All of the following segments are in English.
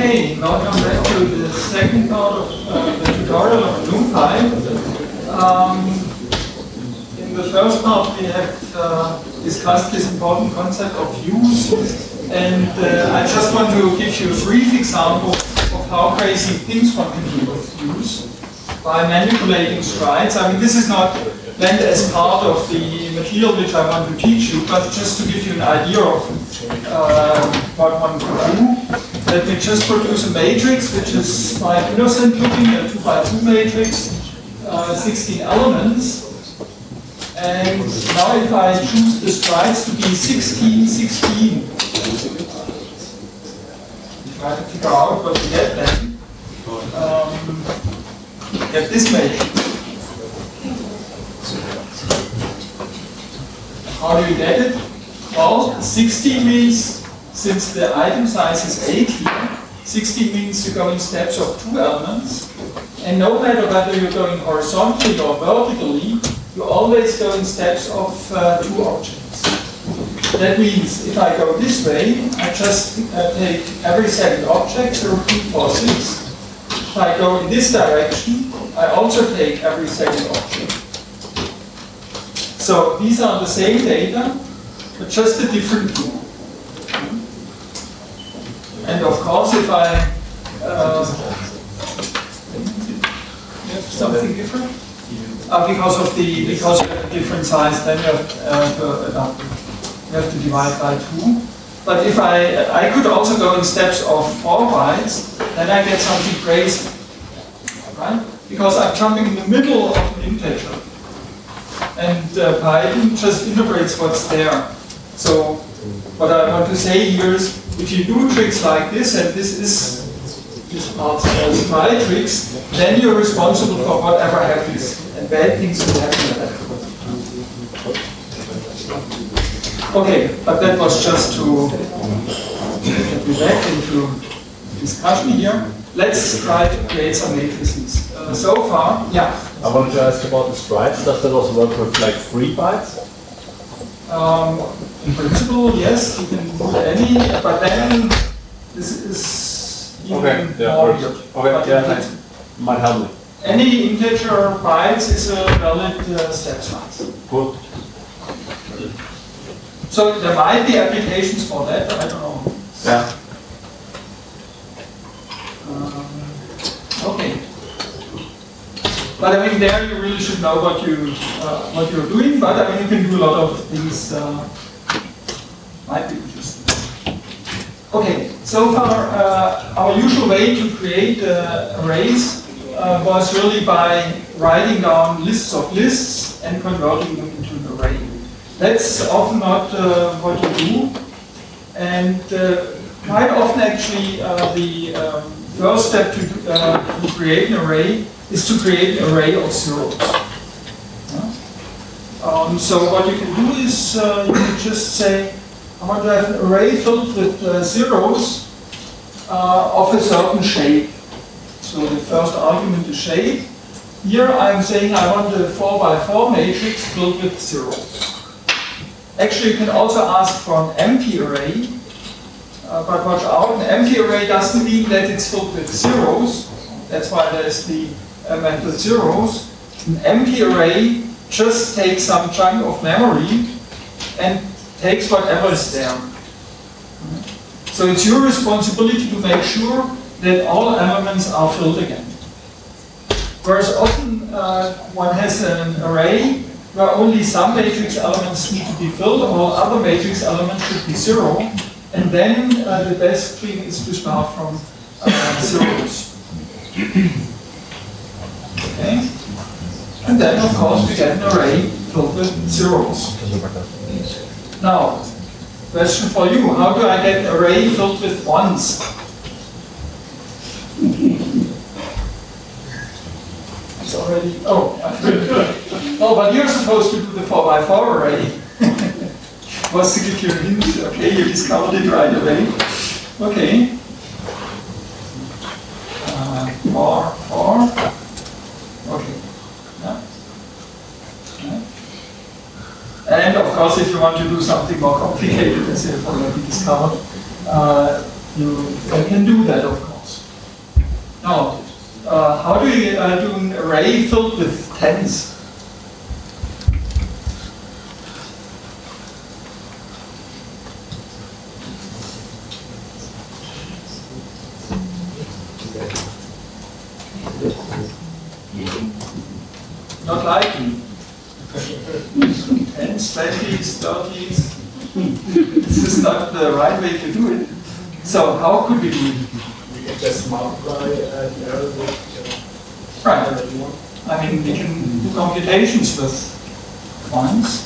Okay, welcome back to the second part of the tutorial of NumPy. In the first part we have discussed this important concept of views, and I just want to give you a brief example of how crazy things one can do with views by manipulating sprites. I mean, this is not meant as part of the material which I want to teach you, but just to give you an idea of what one can do. Let me just produce a matrix which is quite innocent looking, a 2 by 2 matrix, 16 elements. And now if I choose the sprites to be 16, 16, try to figure out what we get then. Get this matrix. How do you get it? Well, 16 means, since the item size is 8 here, 16 means you go in steps of 2 elements. And no matter whether you're going horizontally or vertically, you always go in steps of 2 objects. That means if I go this way, I just take every second object, 0, 2, 4, 6. If I go in this direction, I also take every second object. So these are the same data, but just a different view. And of course, if I have something different, because of the different size, then you have to divide by 2. But if I could also go in steps of 4 bytes, then I get something crazy, right? Because I'm jumping in the middle of an integer, and Python just interprets what's there. So what I want to say here is, if you do tricks like this, and this part sprite tricks, then you're responsible for whatever happens, and bad things will happen at that point. Okay, but that was just to get me back into discussion here. Let's try to create some matrices. So far, yeah. I wanted to ask about the sprites. Does that also work with like 3 bytes? In principle, yes, you can do any, but then this is even more weird. Okay, yeah, might help me. Any integer bytes is a valid step size. Cool. So there might be applications for that, I don't know. Yeah. Okay. But I mean, there you really should know what you're doing. But I mean, you can do a lot of things. Might be interesting. Okay. So far, our usual way to create arrays was really by writing down lists of lists and converting them into an array. That's often not what you do, and quite often actually the first step to create an array is to create an array of zeros. So what you can do is you can just say, I want to have an array filled with zeros of a certain shape. So the first argument is shape. Here I'm saying I want a 4 by 4 matrix filled with zeros. Actually, you can also ask for an empty array, but watch out, an empty array doesn't mean that it's filled with zeros. That's why there's the mental zeros. An empty array just takes some chunk of memory and takes whatever is there. So it's your responsibility to make sure that all elements are filled again. Whereas often one has an array where only some matrix elements need to be filled, all other matrix elements should be 0, and then the best thing is to start from zeros. Okay? And then, of course, we get an array filled with zeros. Now, question for you, how do I get an array filled with 1s? It's already, oh, oh, but you're supposed to do the 4 by 4 array. Was to give you a hint, okay, you discovered it right away. Okay. 4, 4. Okay. Yeah. And of course, if you want to do something more complicated, as you have already discovered, you can do that, of course. Now, how do you do an array filled with tens? Not likely. Tens, 20s, 30s. This is not the right way to do it. So how could we do it? We can just multiply the error with Right. I mean, we can do computations with ones.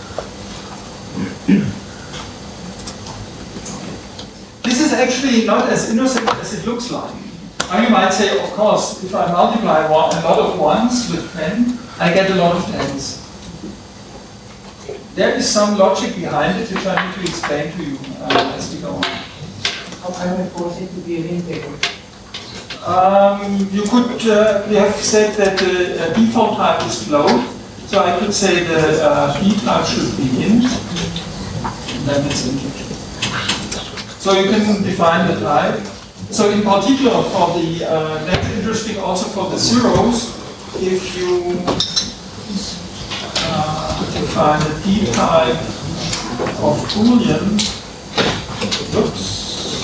This is actually not as innocent as it looks like. Now you might say, of course, if I multiply a lot of ones with 10, I get a lot of tens. There is some logic behind it which I need to explain to you as we go on. How can I force it to be an integer? You could, we have said that the default type is float, so I could say the b type should be int, and then it's integer. So you can define the type. So in particular for the, that's interesting also for the zeros, if you define a d type of Boolean, oops,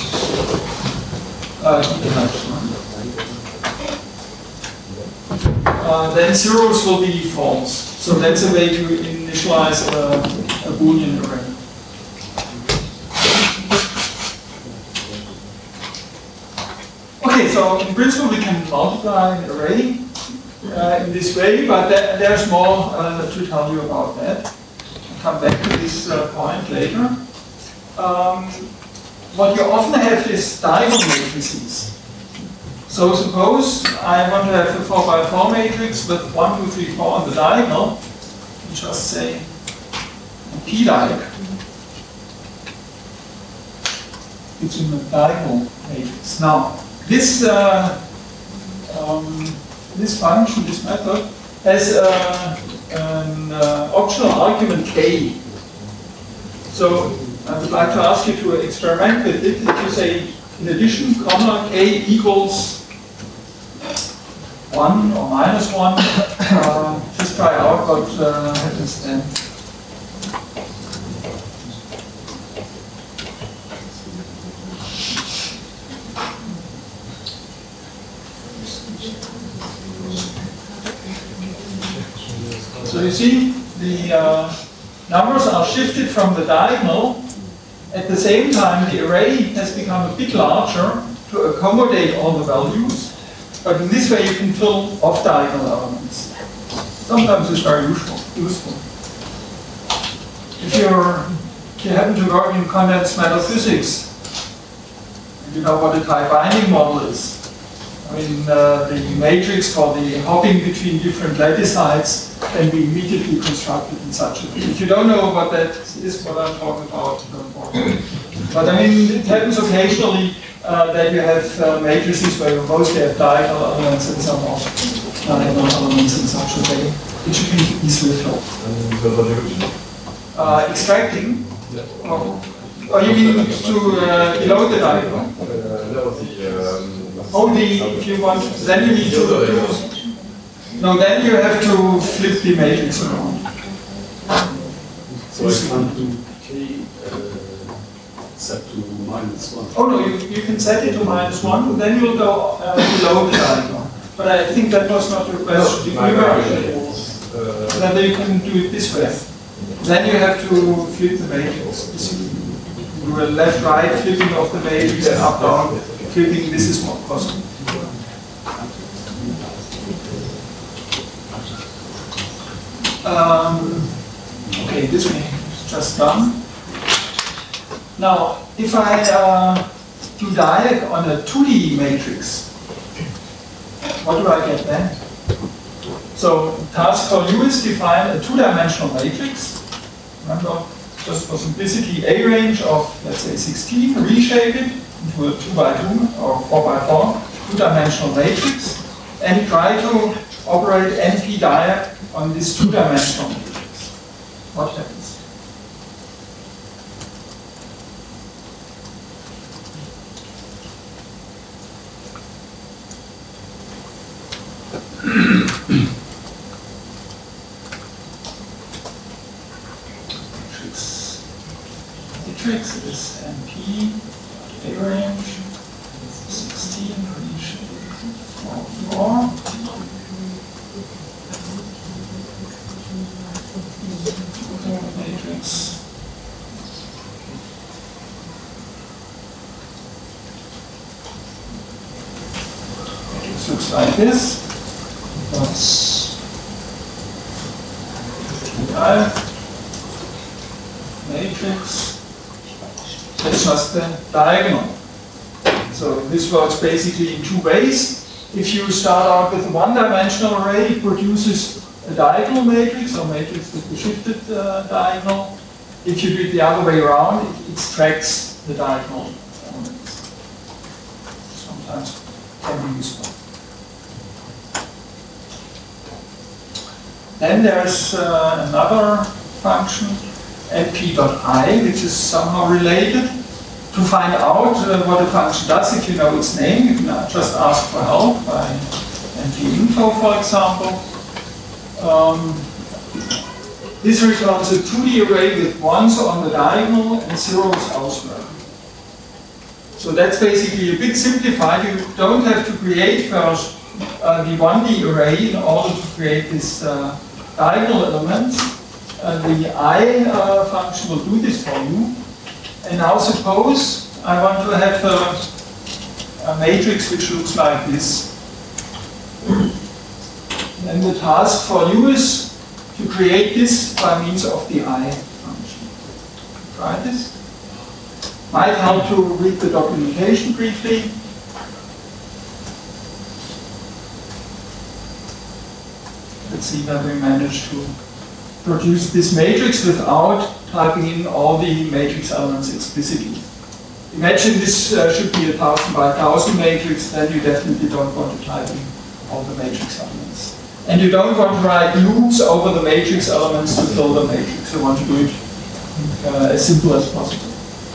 then zeros will be false. So that's a way to initialize a Boolean array. Okay, so in principle we can multiply an array in this way, but there's more to tell you about that. I'll come back to this point later. What you often have is diagonal matrices. So suppose I want to have a 4x4 matrix with 1, 2, 3, 4 on the diagonal. You just say p-like. It's in a diagonal matrix. Now, this this function, this method, has an optional argument k. So I would like to ask you to experiment with it. If you say, in addition, comma, k equals 1 or minus 1, just try out what happens then. So you see, the numbers are shifted from the diagonal. At the same time, the array has become a bit larger to accommodate all the values. But in this way, you can fill off-diagonal elements. Sometimes it's very useful. If you happen to work in condensed matter physics, and you know what a tie-binding model is. I mean, the matrix for the hopping between different lattice heights can be immediately constructed in such a way. If you don't know what that is, what I'm talking about, don't bother. But I mean, it happens occasionally that you have matrices where you mostly have diagonal elements and some off-diagonal elements in such a way, which you can easily fill. Extracting? Or you mean to below the diagonal? Only if you want, then you need to do, no, then you have to flip the matrix around. So I can't do k set to -1. Oh no, you can set it to -1, then you'll go below the diagonal. But I think that was not your question. Then you can do it this way. Then you have to flip the matrix. You do a left-right flipping of the matrix and up-down flipping. This is more possible. Okay, this one is just done. Now, if I do diag on a 2D matrix, what do I get then? So, task for you is define a two-dimensional matrix. Remember, just for simplicity, a range of, let's say, 16, reshape it into a 2x2 or 4x4 two-dimensional matrix, and try to operate NP-diag on this two-dimensional matrix. What happens? matrix is NP, A range, 16, range 4. Matrix. Matrix looks like this. That's matrix. That's just the diagonal. So this works basically in two ways. If you start out with a one-dimensional array, it produces a diagonal matrix, or matrix with the shifted diagonal. If you do it the other way around, it extracts the diagonal elements. Sometimes can be useful. Then there's another function, np.I, which is somehow related. To find out what a function does, if you know its name, you can just ask for help by np-info, for example. This returns a 2D array with 1s on the diagonal and 0s elsewhere. So that's basically a bit simplified. You don't have to create first the 1D array in order to create this diagonal element. The I function will do this for you. And now suppose I want to have a matrix which looks like this. And the task for you is to create this by means of the I function. Try this. Might help to read the documentation briefly. Let's see whether we manage to produce this matrix without typing in all the matrix elements explicitly. Imagine this should be a 1000 by 1000 matrix, then you definitely don't want to type in all the matrix elements. And you don't want to write loops over the matrix elements to fill the matrix. You want to do it as simple as possible.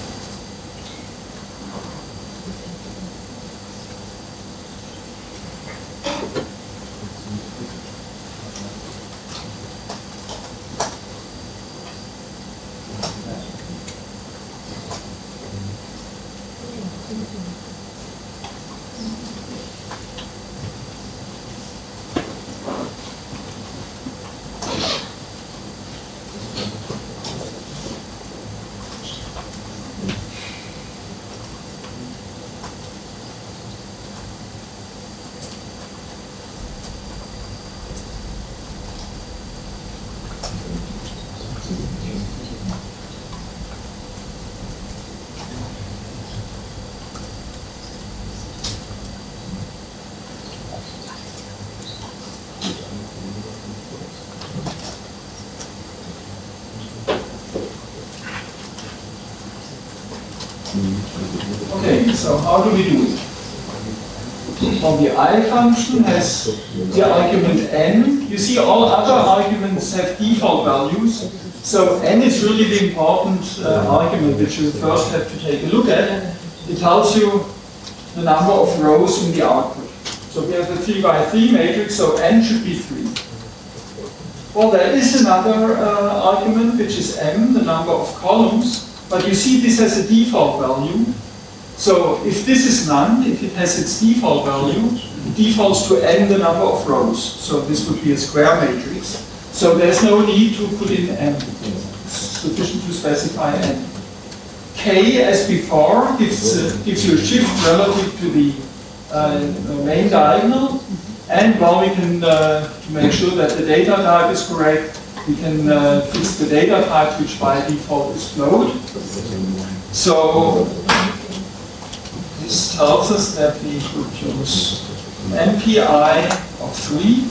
Okay, so how do we do it? Well, the I function has the argument n. You see all other arguments have default values. So n is really the important argument which you first have to take a look at. It tells you the number of rows in the output. So we have a 3 by 3 matrix, so n should be 3. Well, there is another argument which is m, the number of columns. But you see this has a default value. So if this is none, if it has its default value, it defaults to n the number of rows. So this would be a square matrix. So there's no need to put in n. It's sufficient to specify n. K, as before, gives you a shift relative to the main diagonal. And while we can, to make sure that the data type is correct, we can fix the data type, which by default is float. So this tells us that we produce NPI of 3,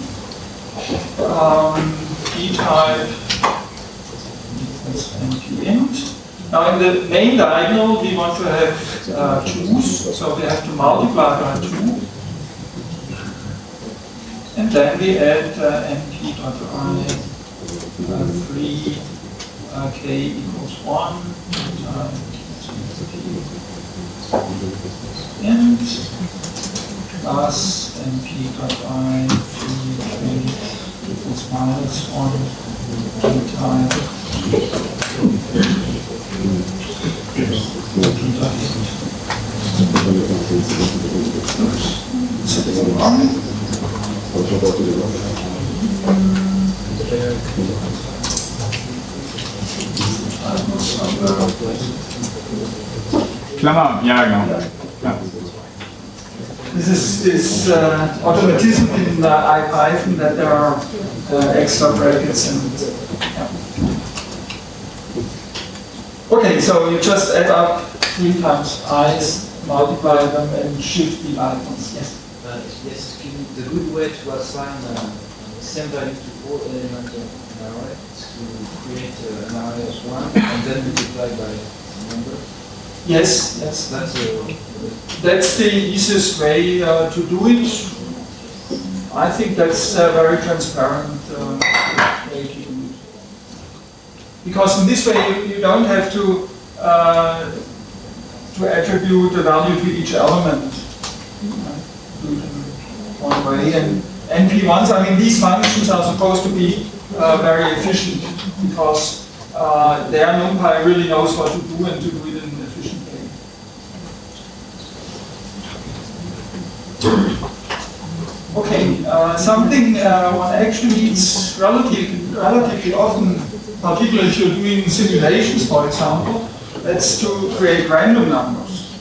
p-type, that's npint. Now in the main diagonal, we want to have 2's, so we have to multiply by 2. And then we add np.I 3 k equals 1 int plus np.I 3 k It's minus 1 times Klammer, ja genau. Ja. This is this automatism in IPython that there are extra brackets and yeah. Okay, so you just add up 3 times i's, multiply them, and shift the icons. Yes. Yes, the good way to assign the same value to all elements of an array is to create an array of 1 and then multiply by a number. Yes, yes. That's the easiest way to do it. I think that's a very transparent way to do it. Because in this way you don't have to attribute a value to each element. Do it in one way. And NP1s, I mean, these functions are supposed to be very efficient because their NumPy really knows what to do and to do it in an efficient way. Okay, something one actually needs relatively often, particularly if you're doing simulations, for example, that's to create random numbers.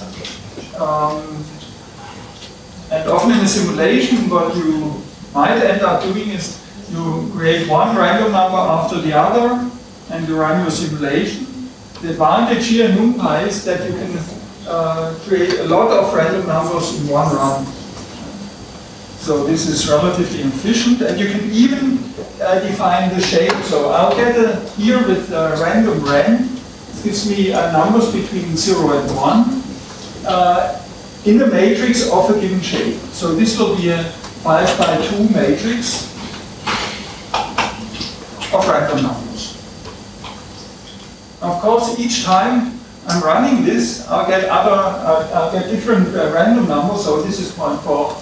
And often in a simulation, what you might end up doing is you create one random number after the other, and you run your simulation. The advantage here in NumPy is that you can create a lot of random numbers in one run. So this is relatively efficient, and you can even define the shape. So I'll get here with random ren. This gives me numbers between 0 and 1 in the matrix of a given shape. So this will be a 5 by 2 matrix of random numbers. Of course, each time I'm running this, I'll get different random numbers. So this is 0.415.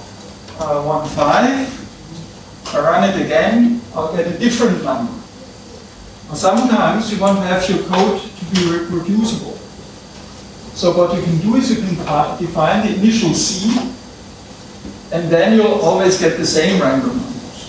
I run it again, I'll get a different number. Now, sometimes you want to have your code to be reproducible. So what you can do is you can define the initial seed, and then you'll always get the same random numbers.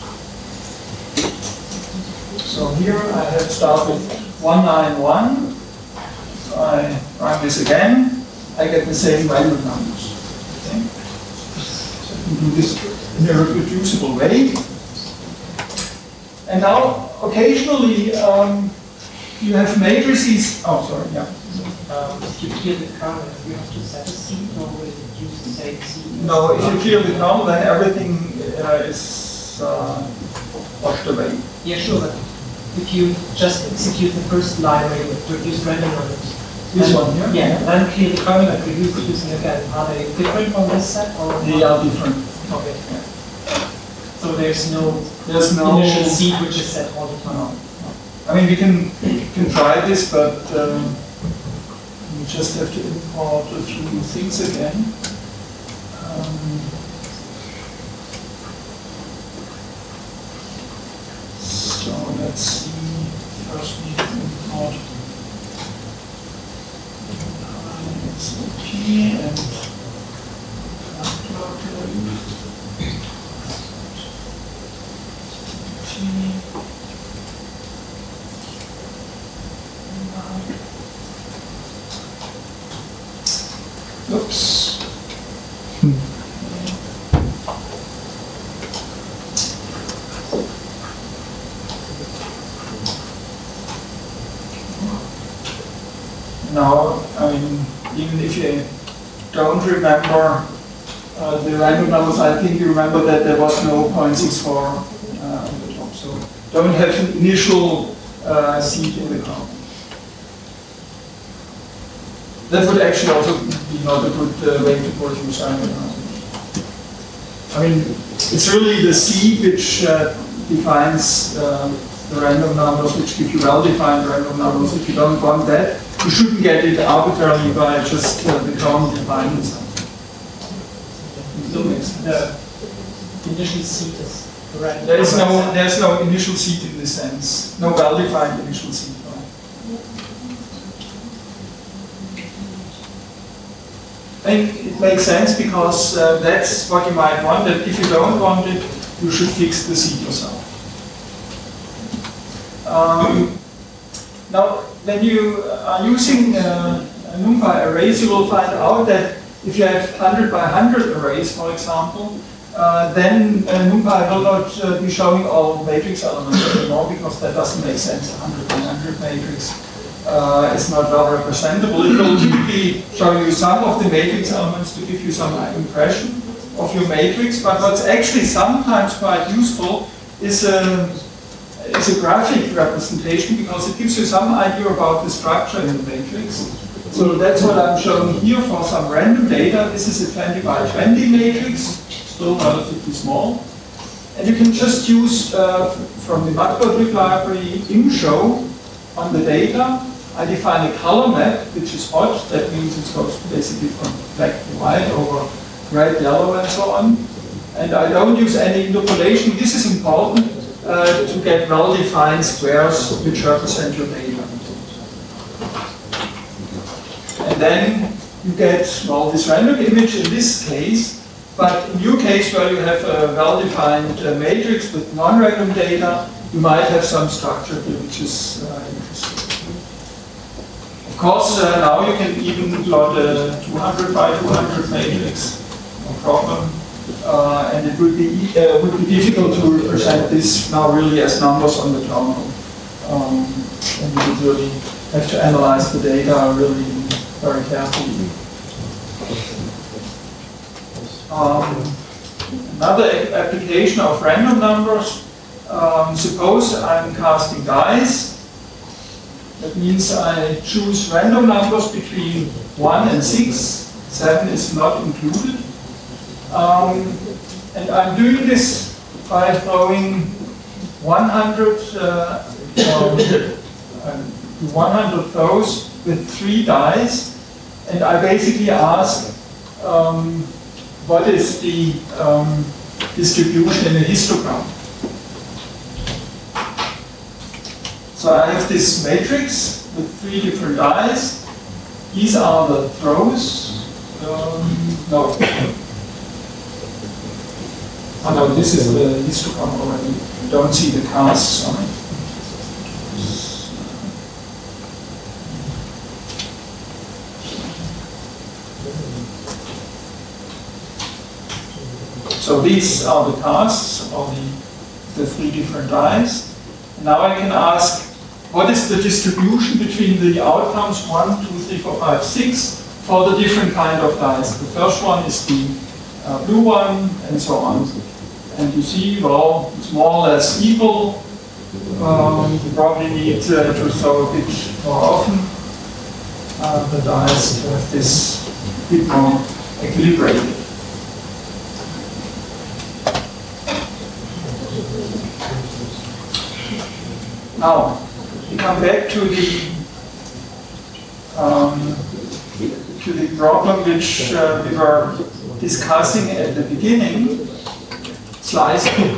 So here I have started 191. So I run this again, I get the same random numbers. Okay? So you can do this in a reproducible way. And now, occasionally, you have matrices. Oh, sorry, yeah. If you clear the kernel, you have to set a seed, or will it use the same seed? No, if you clear the kernel, then everything is washed away. Yeah, sure, but if you just execute the first line where you produce random numbers. This one here? Yeah, then clear the kernel and produce it using again. Are they different from this set? Or They are different. Okay. So there's no initial seed which is set all the time. No. I mean, we can try this, but we just have to import a few things again. So let's see. First, we need to import XLP and oops. Now, I mean, even if you don't remember the random numbers, I think you remember that there was no 0.64 on the top. So don't have an initial seed in the count. That would actually also be not a good way to produce random numbers. I mean, it's really the seed which defines the random numbers, which give you well-defined random numbers. If you don't want that, you shouldn't get it arbitrarily by just the kernel defining something. So the initial seed is random. There's no initial seed in this sense, no well-defined initial seed. I think it makes sense because that's what you might want, that if you don't want it, you should fix the seed yourself. Now, when you are using NumPy arrays, you will find out that if you have 100 by 100 arrays, for example, then NumPy will not be showing all matrix elements anymore because that doesn't make sense. 100 by 100 matrix is not well representable. It will typically show you some of the matrix elements to give you some impression of your matrix, but what's actually sometimes quite useful is a graphic representation because it gives you some idea about the structure in the matrix. So that's what I'm showing here for some random data. This is a 20 by 20 matrix, still relatively small. And you can just use from the Matplotlib library ImShow on the data. I define a color map, which is hot. That means it goes basically from black to white over red, yellow, and so on. And I don't use any interpolation. This is important to get well-defined squares which represent your data. And then you get, well, this random image in this case, but in your case where you have a well-defined matrix with non-random data, you might have some structure here which is interesting. Of course, now you can even plot a 200 by 200 matrix, no problem. And it would be difficult to represent this now really as numbers on the terminal. And you would really have to analyze the data really very carefully. Another application of random numbers. Suppose I'm casting dice. That means I choose random numbers between 1 and 6. 7 is not included. And I'm doing this by throwing 100 throws with 3 dice, and I basically ask what is the distribution in a histogram. So I have this matrix with 3 different dice. These are the throws. No. Oh no, this is the histogram already. You don't see the casts on it. So these are the casts of the 3 different dice. Now I can ask, what is the distribution between the outcomes 1, 2, 3, 4, 5, 6 for the different kind of dice? The first one is the blue one, and so on. And you see, well, it's more or less equal. You probably need to throw a bit more often the dice to have this a bit more equilibrated. Now, we come back to the problem which we were discussing at the beginning, slicing.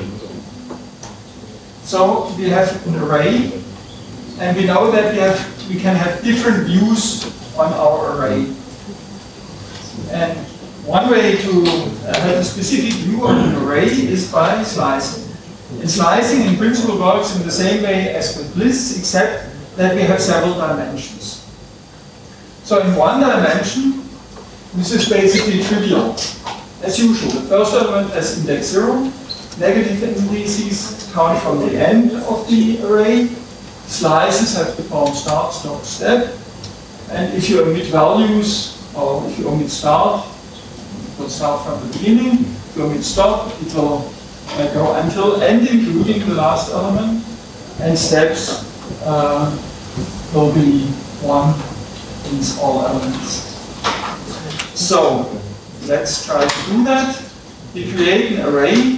So we have an array, and we know that we can have different views on our array. And one way to have a specific view on an array is by slicing. And slicing in principle works in the same way as with lists, except that we have several dimensions. So in one dimension, this is basically trivial. As usual, the first element has index 0, negative indices count from the end of the array, slices have the form start, stop, step, and if you omit values, or if you omit start, it will start from the beginning. If you omit stop, it will go until end, including the last element, and steps will be 1 in all elements. So let's try to do that. We create an array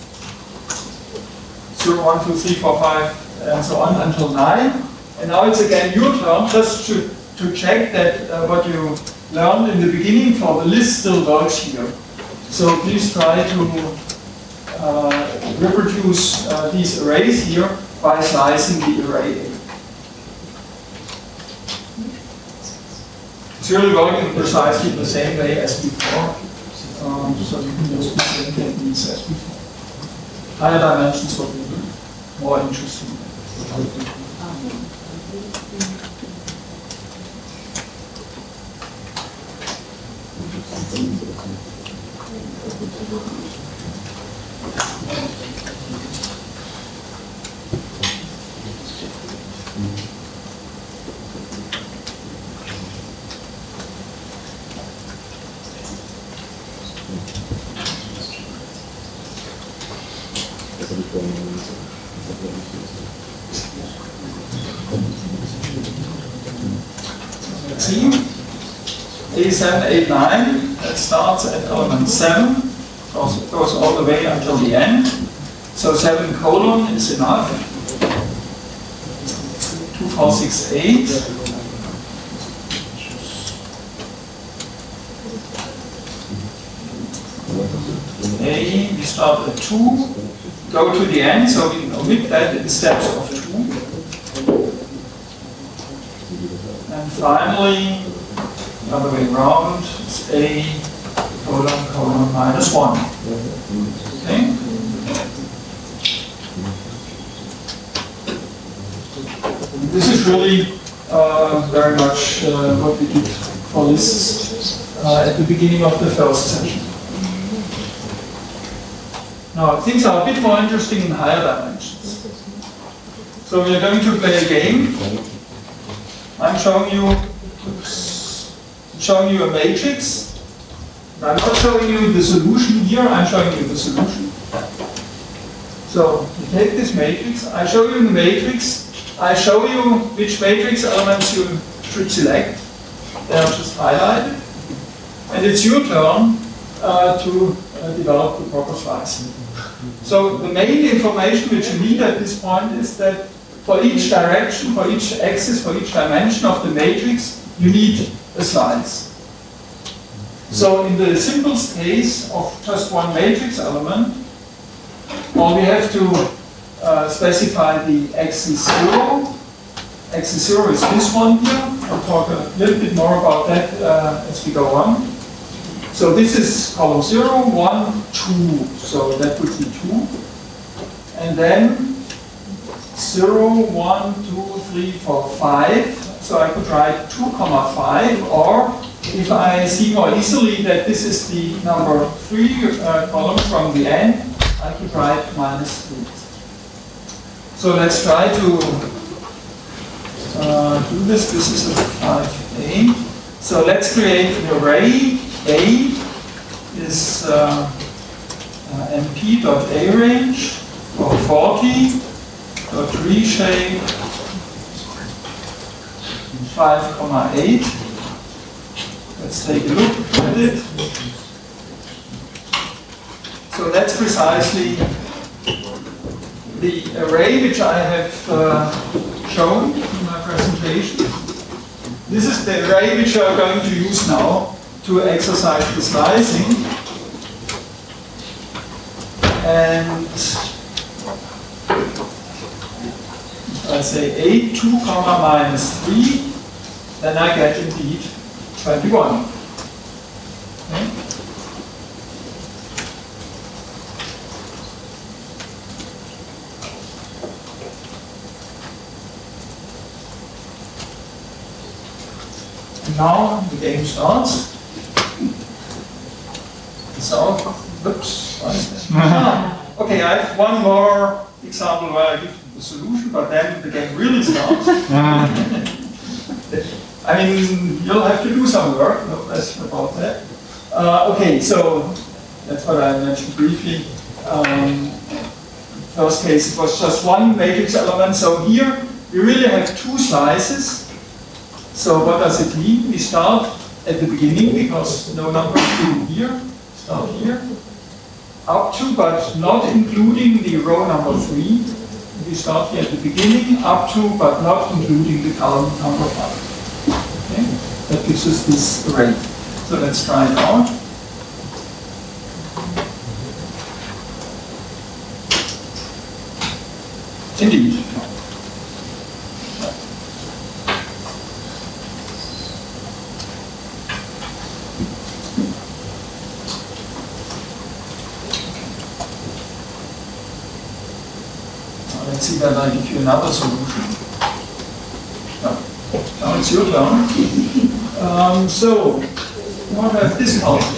0, 1, 2, 3, 4, 5, and so on until 9. And now it's again your turn just to check that what you learned in the beginning for the list still works here. So please try to reproduce these arrays here by slicing the array A. It's really working precisely the same way as before. So you can use the same techniques as before. Higher dimensions will be more interesting. Let's see. A7, 8, 9, that starts at element 7, goes all the way until the end. So 7 colon is enough. 2, 4, 6, 8. A, we start at 2, go to the end, so we omit that in steps of 2. And finally, the other way around, it's A colon colon minus 1. Okay? This is really very much what we did for lists at the beginning of the first session. Now, things are a bit more interesting in higher dimensions. So we are going to play a game. I'm showing you a matrix. I'm not showing you the solution here, I'm showing you the solution. So you take this matrix, I show you the matrix, I show you which matrix elements you should select. They are just highlighted. And it's your turn to develop the proper slicing. So the main information which you need at this point is that for each direction, for each axis, for each dimension of the matrix, you need a slice. So in the simplest case of just one matrix element, all we have to specify the axis 0. Axis 0 is this one here. I'll talk a little bit more about that as we go on. So this is column 0, 1, 2. So that would be 2. And then 0, 1, 2, 3, 4, 5. So I could write 2, 5, or if I see more easily that this is the number 3 column from the end, I could write -3. So let's try to do this. This is a 5A. So let's create an array. A is np.arange for 40.reshape 5,8. Let's take a look at it. So that's precisely the array which I have shown in my presentation. This is the array which we are going to use now to exercise the slicing. And if I say A2, -3, then I get indeed 21. Okay. And now the game starts. So, oops, what is that? Okay, I have one more example where I give the solution, but then the game really starts. I mean, you'll have to do some work, no question about that. Okay, so that's what I mentioned briefly. First case, it was just one matrix element. So here we really have 2 slices. So what does it mean? We start at the beginning because no number is given here. Start here. Up to, but not including the row number 3. We start here at the beginning, up to, but not including the column number 5. Okay? That gives us this array. So let's try it out. Indeed. Let's see whether I give you another solution. No. Now it's your turn. So, you want to have this culture.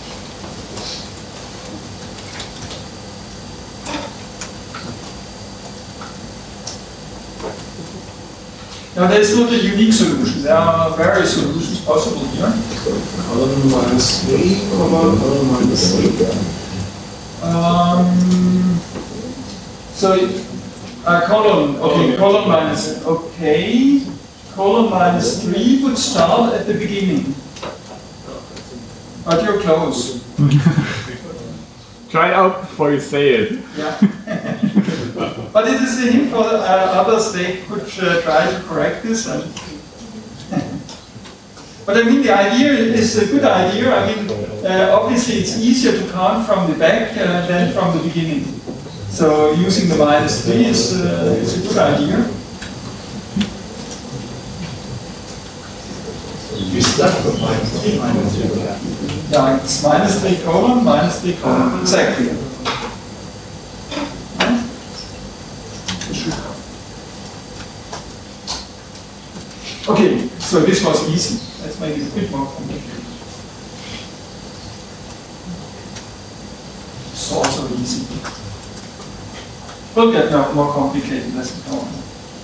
Now there's not a unique solution. There are various solutions possible here. Column minus 3, column minus 3. Column minus, okay. Column minus 3 would start at the beginning. But you're close. Try it out before you say it. Yeah. But it is a hint for others, they could try to correct this. And but I mean, the idea is a good idea. I mean, obviously it's easier to count from the back than from the beginning. So using the minus 3 is a good idea. You start with minus 3, minus 0. Yeah, it's minus 3 colon, minus 3 colon. Exactly. Okay, so this was easy. Let's make it a bit more complicated. It's also easy. We'll get more complicated as we go on.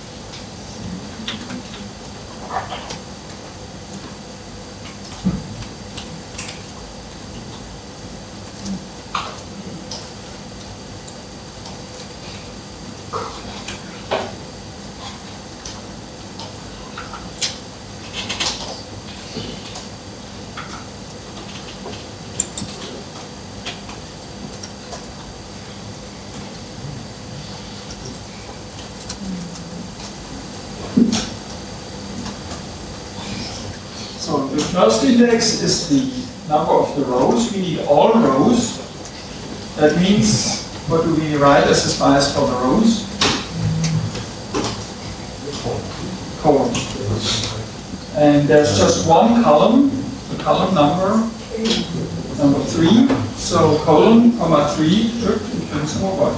So the first index is the number of the rows. We need all rows. That means, what do we write as a slice for the rows? Column. And there's just one column, the column number 3. So column, comma 3 equals what?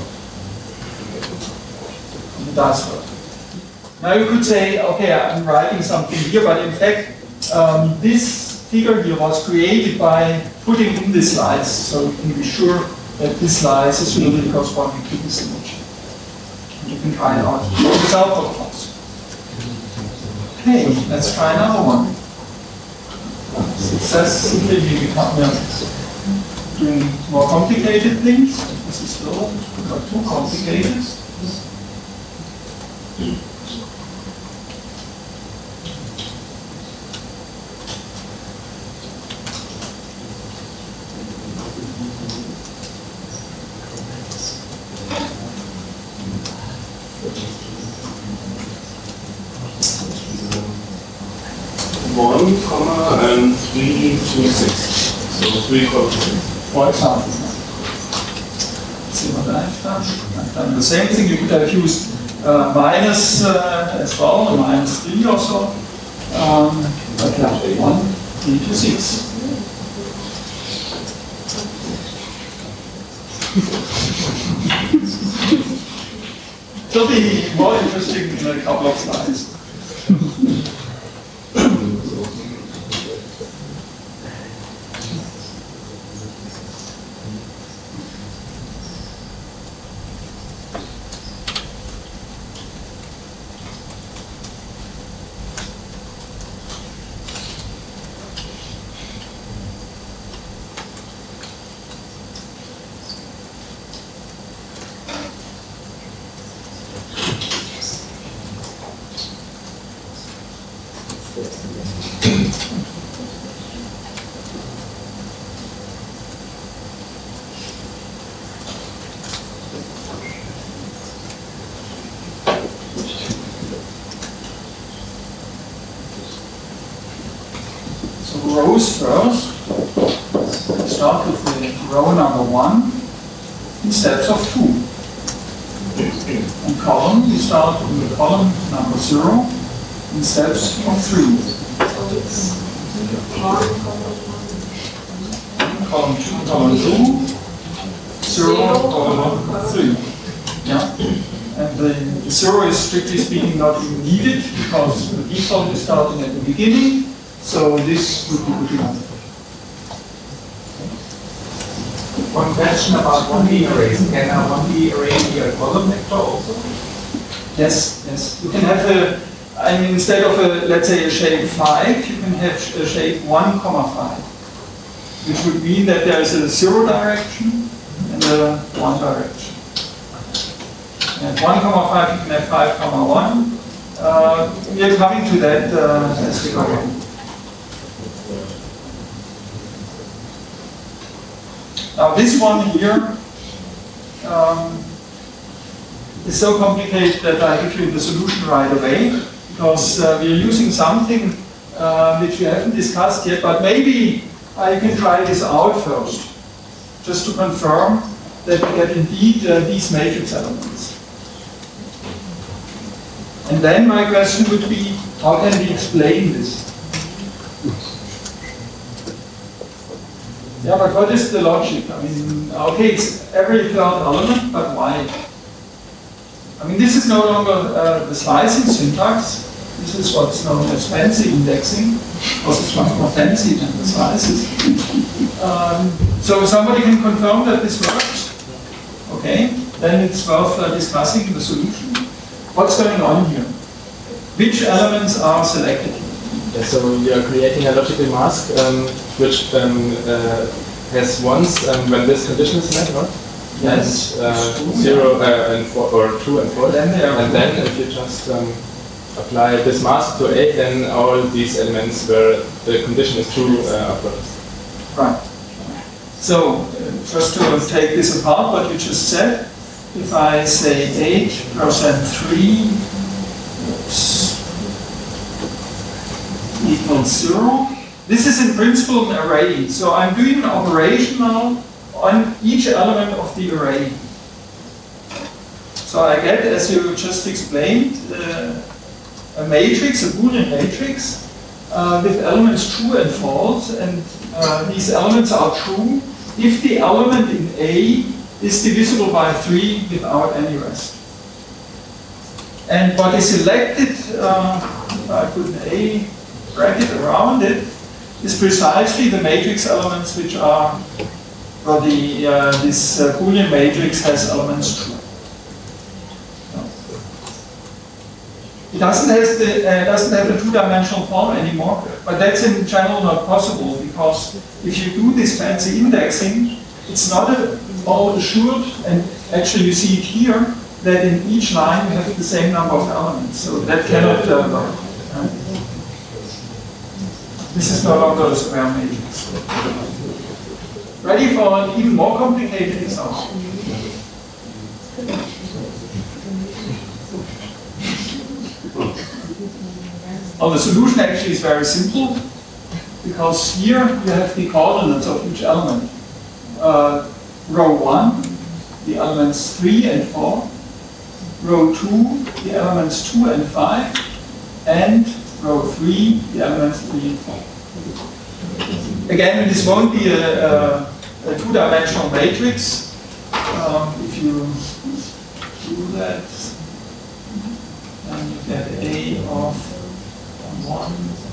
That's what. Now you could say, okay, I'm writing something here, but in fact, this figure here was created by putting in the slice, so we can be sure that this slice is really corresponding to this image. And you can try it out yourself, of course. Okay, let's try another one. Success simply we become doing more complicated things. This is still not too complicated. Comma and 3 to 6. So 3 columns. For example. Let's see what I've done. I've done the same thing. You could have used minus as well, minus 3 or so. But yeah, 1, 3 to 6. It'll be more interesting in a couple of slides. Rows first. Let's start with the row number 1 in steps of 2. And column, you start with column number 0 in steps of 3. Column 2, column 2, 0, column 3. Yeah. And the 0 is strictly speaking not even needed because the default is starting at the beginning, so this would be good enough. One question about 1D arrays. Can a 1D array be a column vector also? Yes, yes. You can have instead of let's say a shape 5, you can have a shape 1, 5, which would mean that there is a 0 direction and a 1 direction. And 1, 5, you can have 5, 1. We are coming to that as we go on. Now this one here is so complicated that I give you the solution right away, because we are using something which we haven't discussed yet, but maybe you can try this out first, just to confirm that we get indeed these matrix elements. And then my question would be, how can we explain this? Yeah, but what is the logic? I mean, okay, it's every third element, but why? I mean, this is no longer the slicing syntax. This is what's known as fancy indexing, because it's much more fancy than the slices. So somebody can confirm that this works. Okay, then it's worth discussing the solution. What's going on here? Which elements are selected? Yeah, so you are creating a logical mask which has once when this condition is met, right? Yes. And 0 and 4, or 2 and 4. And then if you just apply this mask to A, then all these elements where the condition is true are closed. Right. So just to take this apart, what you just said, if I say 8% 3 equals 0, this is in principle an array. So I'm doing an operation now on each element of the array. So I get, as you just explained, a matrix, a Boolean matrix, with elements true and false, and these elements are true if the element in A is divisible by 3 without any rest. And what is selected, if I put an A bracket around it, is precisely the matrix elements which are, or this Boolean matrix has elements true. It doesn't have a two-dimensional form anymore, but that's in general not possible, because if you do this fancy indexing, it's not all assured, and actually you see it here, that in each line you have the same number of elements, so that cannot work. This is no longer a square matrix. Ready for an even more complicated example? Well, the solution actually is very simple, because here you have the coordinates of each element. Row 1, the elements 3 and 4. Row 2, the elements 2 and 5. And row 3, the elements 3 and 4. Again, this won't be a two-dimensional matrix. If you do that, then you get A of 1.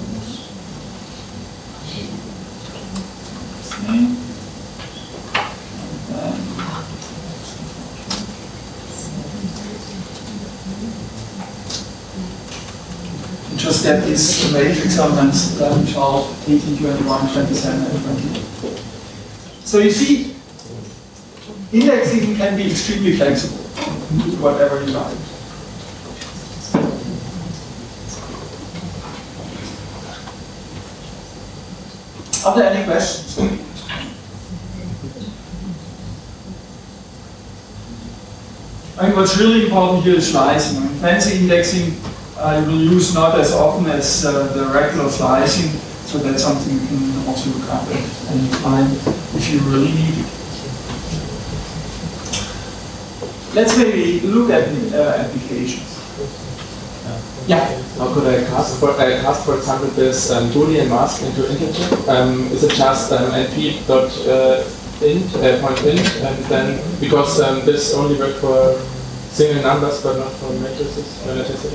Okay. And then you just get these matrix elements 11, 12, 18, 21, 27, and 28. So you see, indexing can be extremely flexible. Do whatever you like. Are there any questions? I mean, what's really important here is slicing. I mean, fancy indexing you will use not as often as the regular slicing, so that's something you can also look up at any time if you really need it. let's maybe look at applications. Yeah. How could I cast, for example, this Boolean mask into integer? Is it just np dot point int, and then because this only works for single numbers but not for matrices when I test it?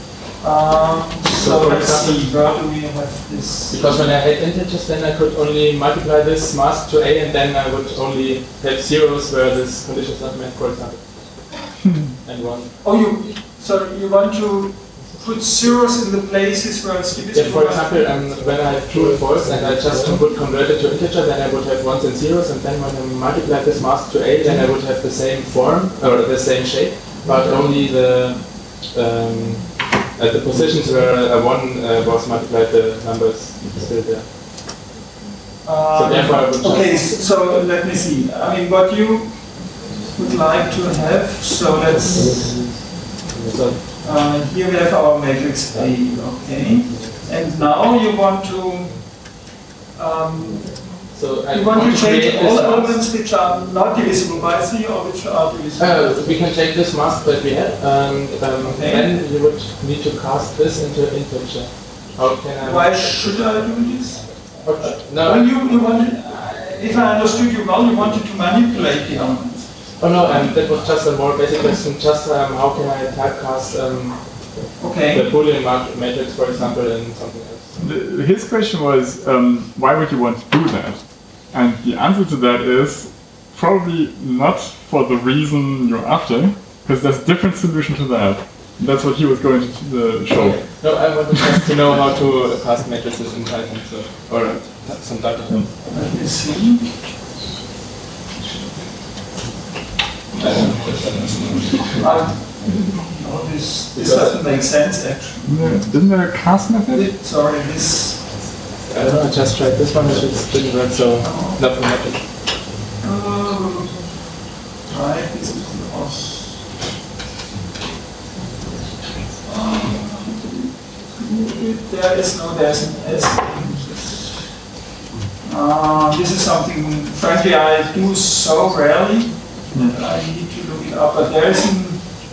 So let's see, where do we have this? Because when I had integers, then I could only multiply this mask to a, and then I would only have zeros where this condition is not met, for example. And 1. Oh, so you want to put zeros in the places where it's divisible? Yeah, for example, when I have true and false, and I just would convert it to integer, then I would have 1s and zeros, and then when I multiply this mask to a, then I would have the same form, or the same shape, but only the positions where a 1 was multiplied, the numbers still there. So therefore I would just... Okay, so let me see. I mean, what you would like to have, so let's... here we have our matrix A, okay? And now you want to... you want to change all elements which are not divisible by 3 or which are divisible? We can take this mask that we have, and then you would need to cast this into integer. How can I... Why should I do this? No. Well, you wanted, if I understood you well, you wanted to manipulate the elements. Oh no, that was just a more basic question. Just how can I typecast the Boolean matrix, for example, in something else? His question was, why would you want to do that? And the answer to that is probably not for the reason you're after, because there's a different solution to that. That's what he was going to show. Okay. No, I wanted just to know how to cast matrices in Python, or some data. Let me see. This doesn't make sense actually. Isn't there a cast method? Sorry, this... I don't know, I just tried this one, it didn't work, so not for magic. Right, this is cross. There's an S. This is something, frankly, I do so rarely that I need to look it up, but there is an...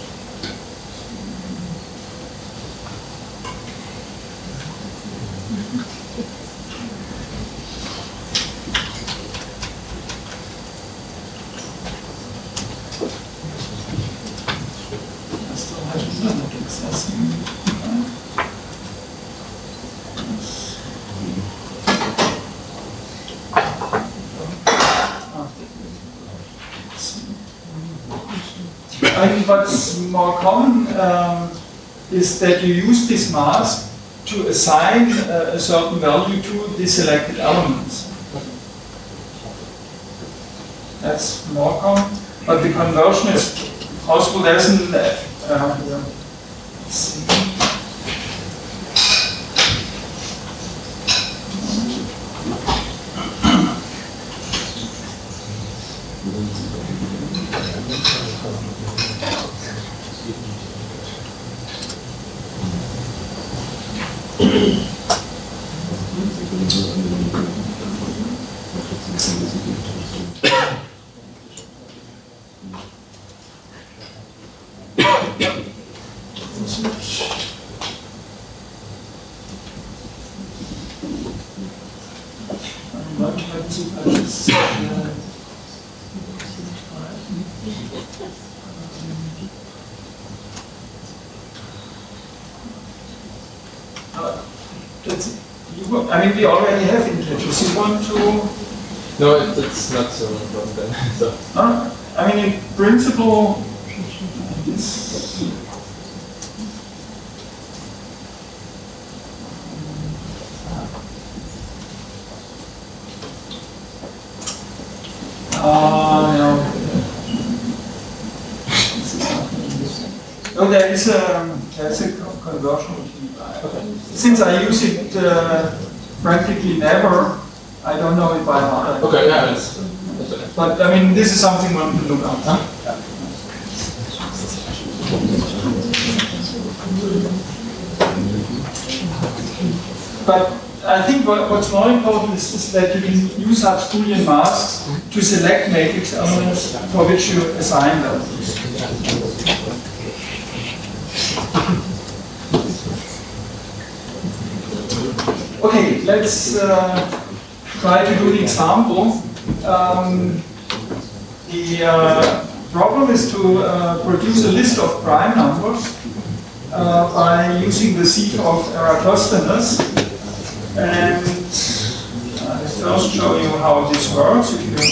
I think what's more common is that you use this mask to assign a certain value to the selected elements. That's more common, but the conversion is possible. There's an let's see. I mean, we already have integers. You want to... No, it's not so important then. So. I mean, in principle, this... no. No, there's a conversion. Since I use it practically never, I don't know it by heart. Okay, yeah. But I mean, this is something one can look up. Huh? But I think what's more important is that you can use such Boolean masks to select matrix elements for which you assign values. Okay, let's try to do the example. The problem is to produce a list of prime numbers by using the sieve of Eratosthenes. And I'll first show you how this works.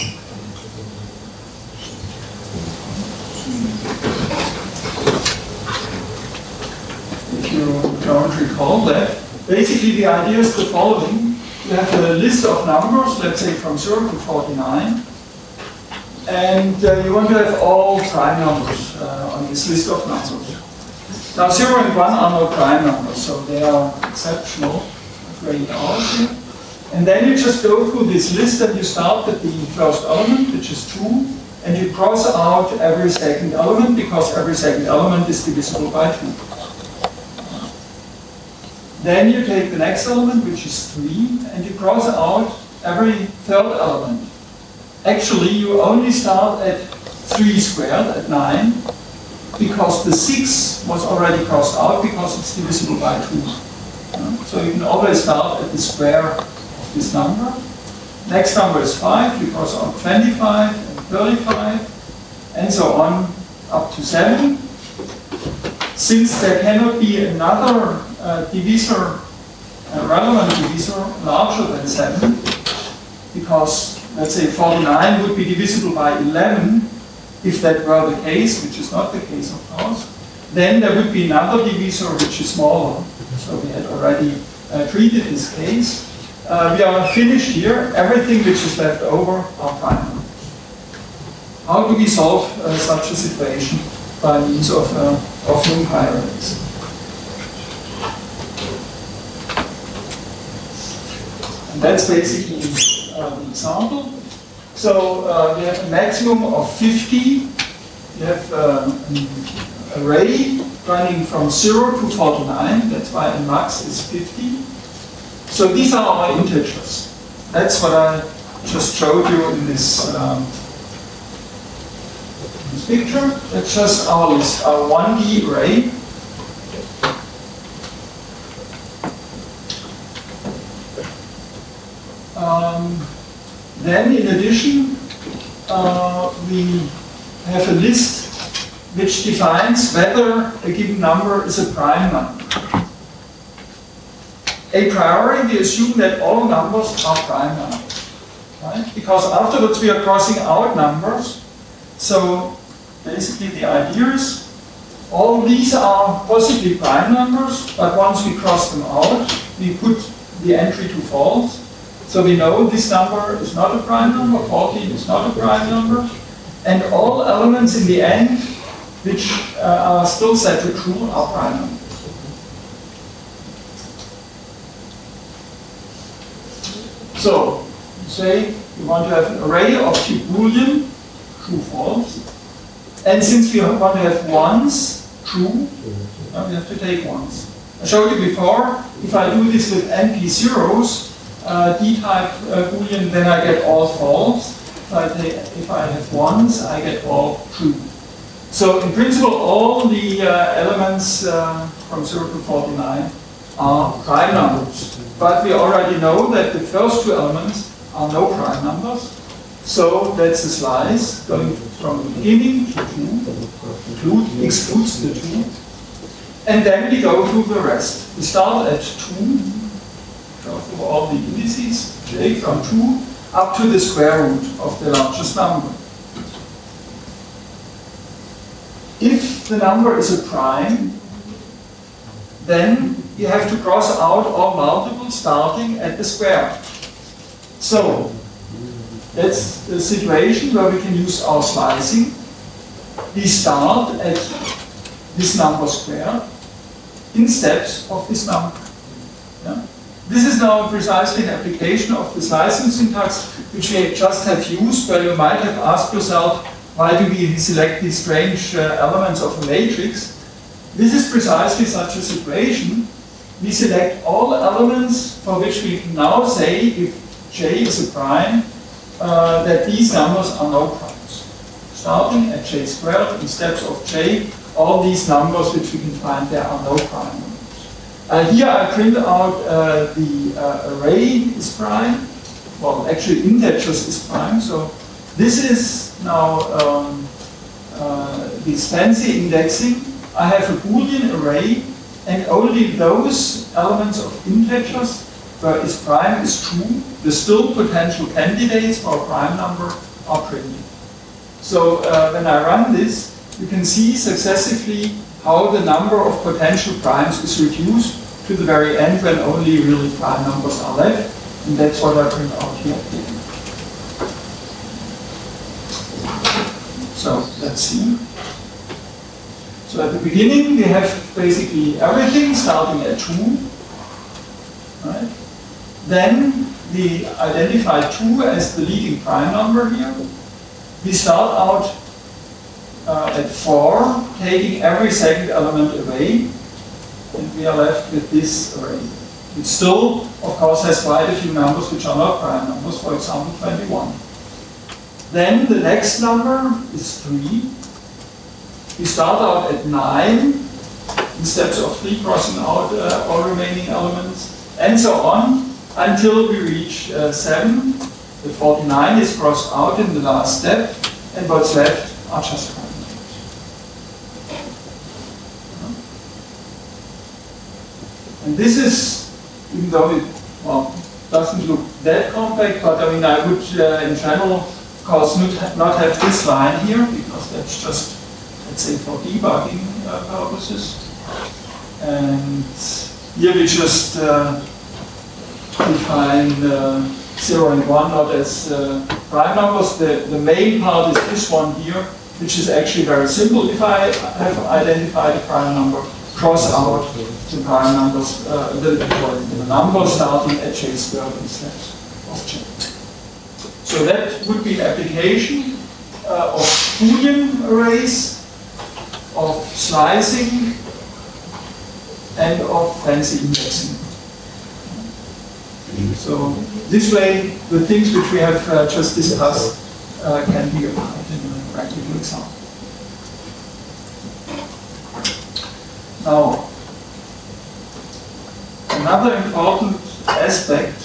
If you don't recall that. Basically, the idea is the following. You have a list of numbers, let's say from 0 to 49. And you want to have all prime numbers on this list of numbers. Now 0 and 1 are no prime numbers, so they are exceptional, grayed out here. And then you just go through this list and you start at the first element, which is 2, and you cross out every second element, because every second element is divisible by 2. Then you take the next element, which is 3, and you cross out every third element. Actually, you only start at 3 squared, at 9, because the 6 was already crossed out because it's divisible by 2. So you can always start at the square of this number. Next number is 5, you cross out 25 and 35, and so on up to 7. Since there cannot be another divisor, a relevant divisor larger than 7, because let's say 49 would be divisible by 11, if that were the case, which is not the case of course, then there would be another divisor which is smaller. So we had already treated this case. We are finished here. Everything which is left over are prime numbers. How do we solve such a situation? By means of NumPy arrays. And that's basically the example. So we have a maximum of 50. You have an array running from 0 to 49. That's why a max is 50. So these are our integers. That's what I just showed you in this picture. That's just our list, our 1D array. Then in addition, we have a list which defines whether a given number is a prime number. A priori, we assume that all numbers are prime numbers, right? Because afterwards we are crossing out numbers. So basically the idea is all these are possibly prime numbers, but once we cross them out, we put the entry to false. So we know this number is not a prime number, 14 is not a prime number, and all elements in the end which are still set to true are prime numbers. So, say you want to have an array of type Boolean, true, false, and since we want to have ones, true, we have to take ones. I showed you before, if I do this with NP zeros, D-type Boolean, then I get all false. If I have ones, I get all true. So in principle, all the elements from 0 to 49 are prime numbers. But we already know that the first two elements are no prime numbers. So that's a slice going from the beginning to 2, excludes the 2. And then we go through the rest. We start at 2, go through all the indices, j from 2 up to the square root of the largest number. If the number is a prime, then you have to cross out all multiples starting at the square. So that's the situation where we can use our slicing. We start at this number squared in steps of this number. Yeah? This is now precisely an application of the slicing syntax which we just have used, where you might have asked yourself, why do we select these strange elements of a matrix? This is precisely such a situation we select all elements for which we can now say, if J is a prime, that these numbers are no primes. Starting at J squared in steps of J, all these numbers which we can find there are no prime numbers. Here I print out the array is prime. Well, actually integers is prime. So this is now this fancy indexing. I have a Boolean array, and only those elements of integers where is prime is true, the still potential candidates for a prime number are printed. So when I run this, you can see successively how the number of potential primes is reduced to the very end when only really prime numbers are left, and that's what I print out here. So let's see. So at the beginning we have basically everything starting at 2, right? Then we identify 2 as the leading prime number here. We start out at 4, taking every second element away, and we are left with this array. It still, of course, has quite a few numbers which are not prime numbers, for example 21. Then the next number is 3. We start out at 9, in steps of 3 crossing out all remaining elements, and so on, until we reach 7. The 49 is crossed out in the last step, and what's left are just prime numbers. And this is, even though it doesn't look that compact, but I mean I would in general, of course, not have this line here, because that's just, let's say, for debugging purposes. And here we just define 0 and 1 not as prime numbers. The main part is this one here, which is actually very simple. If I have identified a prime number, cross out the prime numbers, the numbers starting at J squared instead of J. So that would be an application of Boolean arrays, of slicing, and of fancy indexing. So this way, the things which we have just discussed can be applied in a practical example. Now, another important aspect,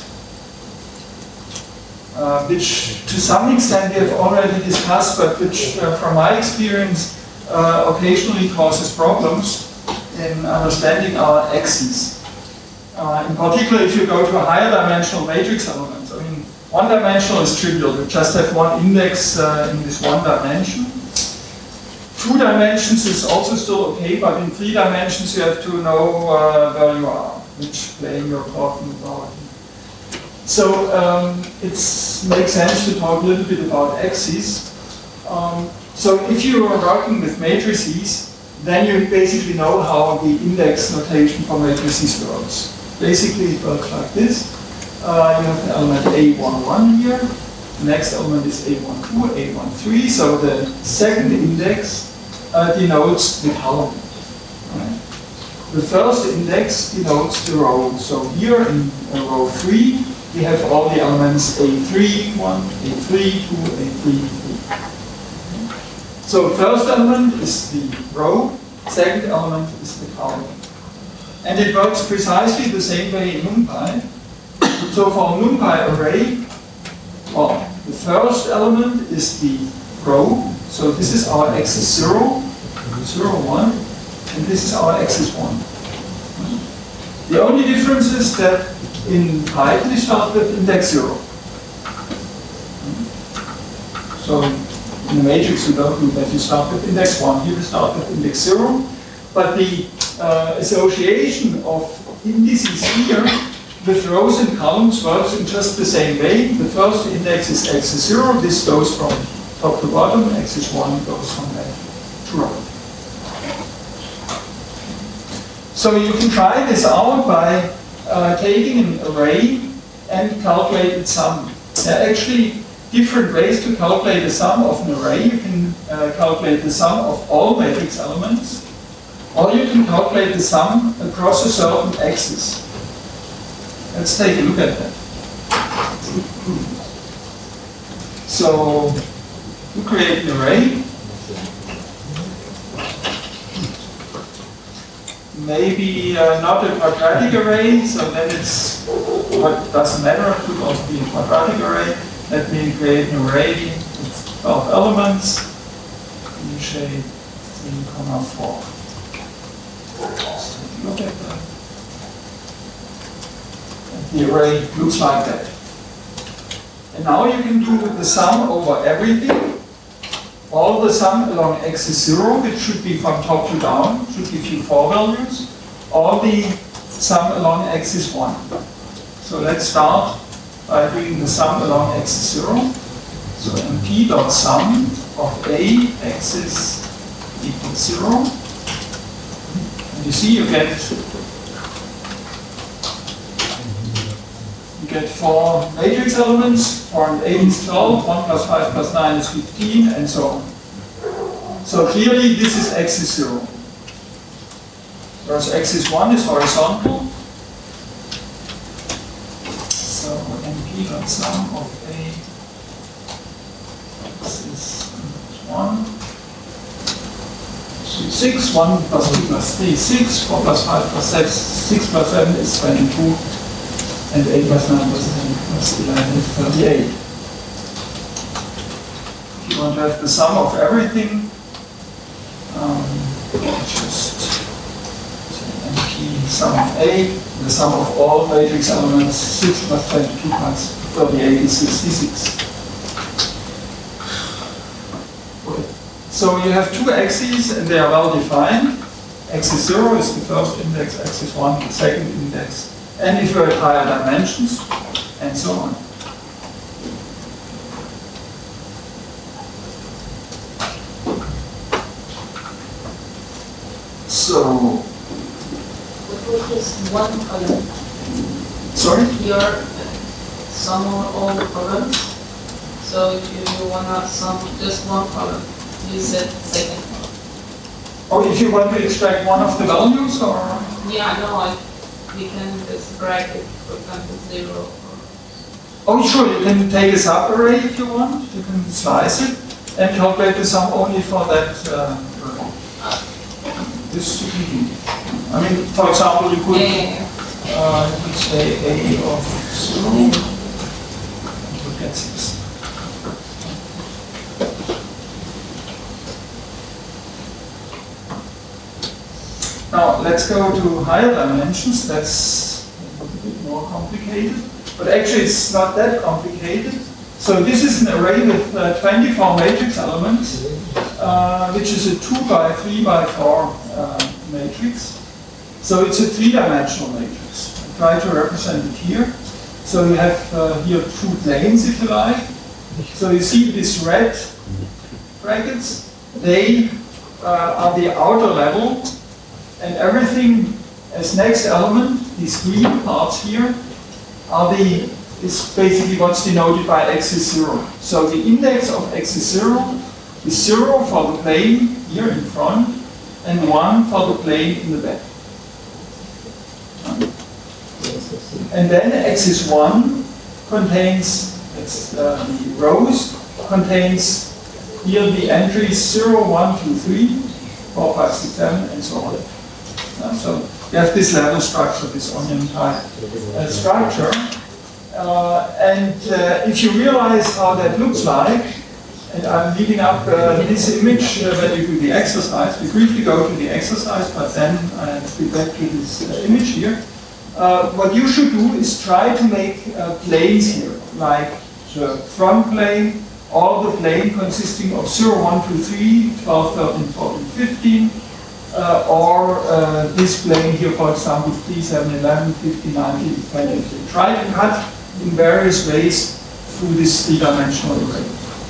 which to some extent we have already discussed, but which from my experience occasionally causes problems in understanding our axes. In particular, if you go to a higher dimensional matrix element. I mean, one dimensional is trivial. You just have one index in this one dimension. 2 dimensions is also still okay, but in 3 dimensions you have to know where you are, which plane you're talking about. So it makes sense to talk a little bit about axes. So if you are working with matrices, then you basically know how the index notation for matrices works. Basically it works like this. You have the element A11 here. The next element is A12, A13. So the second index denotes the column. Right? The first index denotes the row. So here in row 3, we have all the elements A3, 1, A3, 2, A3, 3. So first element is the row, second element is the column. And it works precisely the same way in NumPy. So for a NumPy array, well, the first element is the row. So this is our axis 0, 0, 1, and this is our axis 1. The only difference is that in Python we start with index 0. So in the matrix you don't do that, you start with index 1, here we start with index 0. But the association of indices here with rows and columns works in just the same way. The first index is axis 0, this goes from top to bottom, axis 1 goes from left to right. So you can try this out by taking an array and calculate its sum. There are actually different ways to calculate the sum of an array. You can calculate the sum of all matrix elements, or you can calculate the sum across a certain axis. Let's take a look at that. So, you create an array. Maybe not a quadratic array, so then it's, what doesn't matter, it could also be a quadratic array. Let me create an array with 12 elements, in shape 3,4. Let's take a look at that. And the array looks like that. And now you can do the sum over everything. All the sum along axis 0, which should be from top to down, should give you 4 values. All the sum along axis 1. So let's start by doing the sum along axis 0. So np.sum of A axis equals 0. And you see you get 4 matrix elements. 4 and 8 is 12, 1 plus 5 plus 9 is 15, and so on. So clearly this is axis 0. Whereas axis 1 is horizontal. So np.sum of A axis 1. 6, 1 plus 2 plus 3 is 6, 4 plus 5 plus 6 plus 7 is 22. And 8 plus 9 plus 10 plus 11 is 38. If you want to have the sum of everything, just np sum of A, the sum of all matrix elements, 6 plus 22 plus 38 is 66. Okay. So you have two axes and they are well defined. Axis 0 is the first index, axis 1 the second index. And if you have higher dimensions, and so on. So, what was this one column? Sorry? Your sum of all the columns. So if you wanna sum just one column, you said second column. Oh, if you want to extract one of the values, or? Yeah, no, we can just bracket, for example, 0. Oh, sure, you can take a subarray if you want. You can slice it and calculate the sum only for that array. This you can do. I mean, for example, you could, you could say A of 0 and you get 6. Now, let's go to higher dimensions. That's a bit more complicated. But actually, it's not that complicated. So this is an array with 24 matrix elements, which is a 2 by 3 by 4 matrix. So it's a 3-dimensional matrix. I try to represent it here. So you have here 2 planes, if you like. So you see these red brackets. They are the outer level. And everything as next element, these green parts here, is basically what's denoted by axis 0. So the index of axis 0 is 0 for the plane here in front, and 1 for the plane in the back. And then axis 1 contains, the rows, contains here the entries 0, 1, 2, 3, 4, 5, 6, 7, and so on. So you have this level structure, this onion type structure. If you realize how that looks like, and I'm leaving up this image when you do the exercise, we briefly go to the exercise, but then I'll be back to this image here. What you should do is try to make planes here, like the front plane, or the plane consisting of 0, 1, 2, 3, 12, 13, 14, 15, or this plane here, for example, 3, 7, 11, 15, 19, 20. Try to cut in various ways through this 3-dimensional array.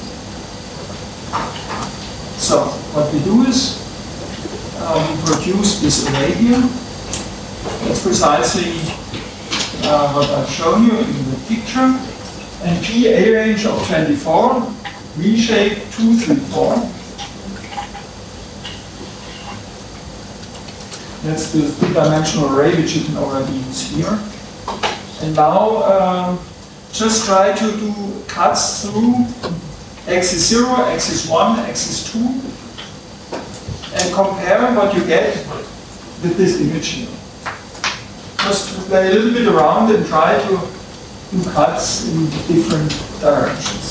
So, what we do is, we produce this array here. That's precisely what I've shown you in the picture. And P A range of 24, V shape 2, 3, 4. That's the three-dimensional array which you can already use here. And now just try to do cuts through axis 0, axis 1, axis 2, and compare what you get with this image here. Just play a little bit around and try to do cuts in different directions.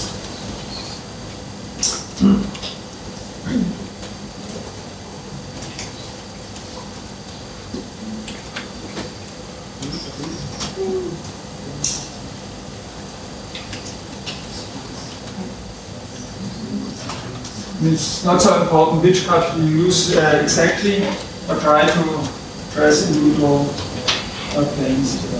It's not so important which cut you use exactly, but try to trace individual planes together.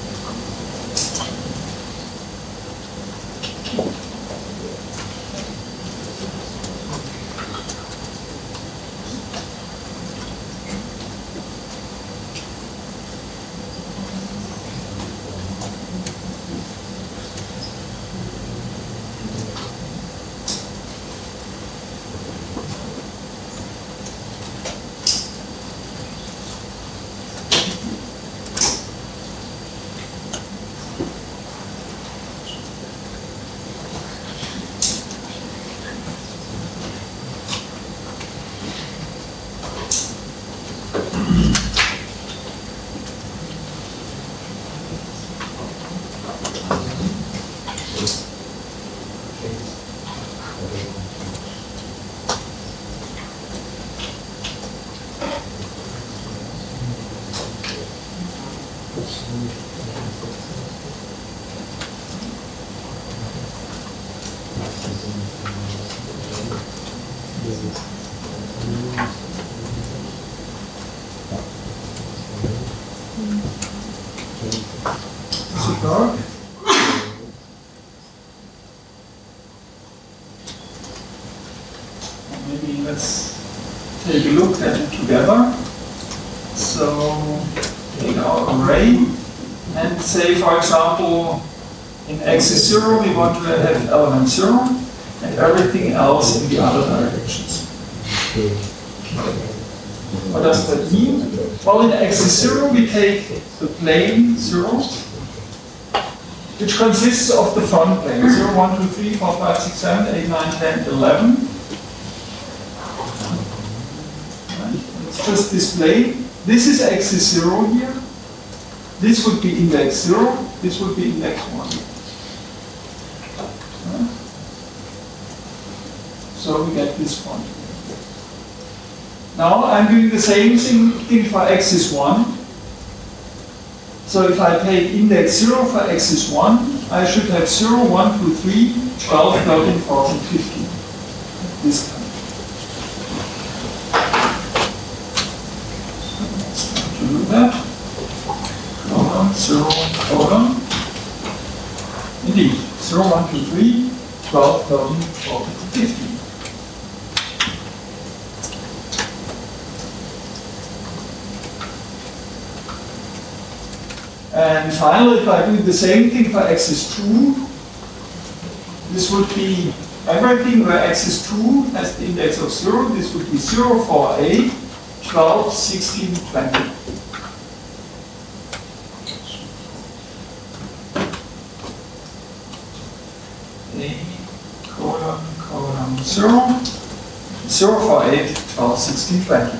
Super. Maybe let's take a look at it together. So take our array and say, for example, in axis 0 we want to have element 0 and everything else in the other directions. What does that mean? Well, in axis 0 we take the plane 0, which consists of the front plane 0, 1, 2, 3, 4, 5, 6, 7, 8, 9, 10, 11. It's just this plane. This is axis 0 here. This would be index 0. This would be index 1. So we get this one. Now I'm doing the same thing for axis 1. So if I take index 0 for axis 1, I should have 0, 1, 2, 3, 12, 13, 14, 15. This kind. To do that, colon, 0, colon. Indeed, 0, 1, 2, 3, 12, 13, 14, 15. And finally, if I do the same thing for axis 2, this would be everything where axis 2 has the index of 0. This would be 0, 4, 8, 12, 16, 20. A colon, colon 0, 0, 4, 8, 12, 16, 20.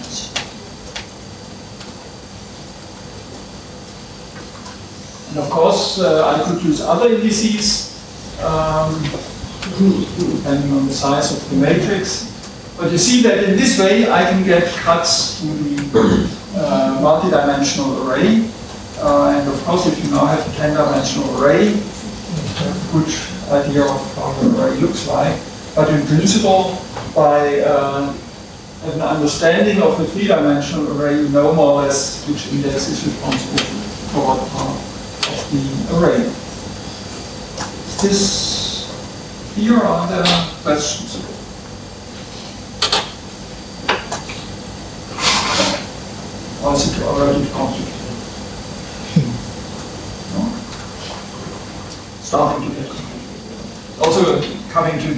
And of course, I could use other indices depending on the size of the matrix. But you see that in this way, I can get cuts to the multi-dimensional array. And of course, if you now have a 10-dimensional array, good idea of how the array looks like. But in principle, by an understanding of a 3-dimensional array, you know more or less which index is responsible for what part of the array. Is this here? Are there questions? Or is it already complicated? No? Starting to get complicated. Also coming to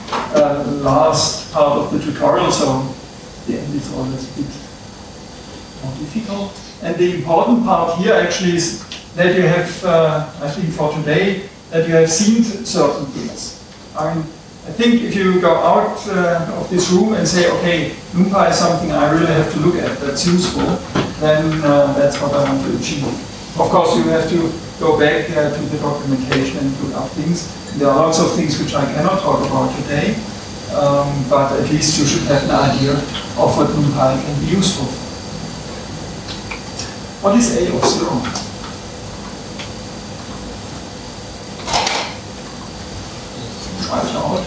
the last part of the tutorial, so the end is always a bit more difficult. And the important part here actually is that you have, I think for today, that you have seen certain things. I think if you go out of this room and say, okay, NumPy is something I really have to look at, that's useful, then that's what I want to achieve. Of course, you have to go back to the documentation and look up things. There are lots of things which I cannot talk about today, but at least you should have an idea of what NumPy can be useful for. What is A of 0? Try it out.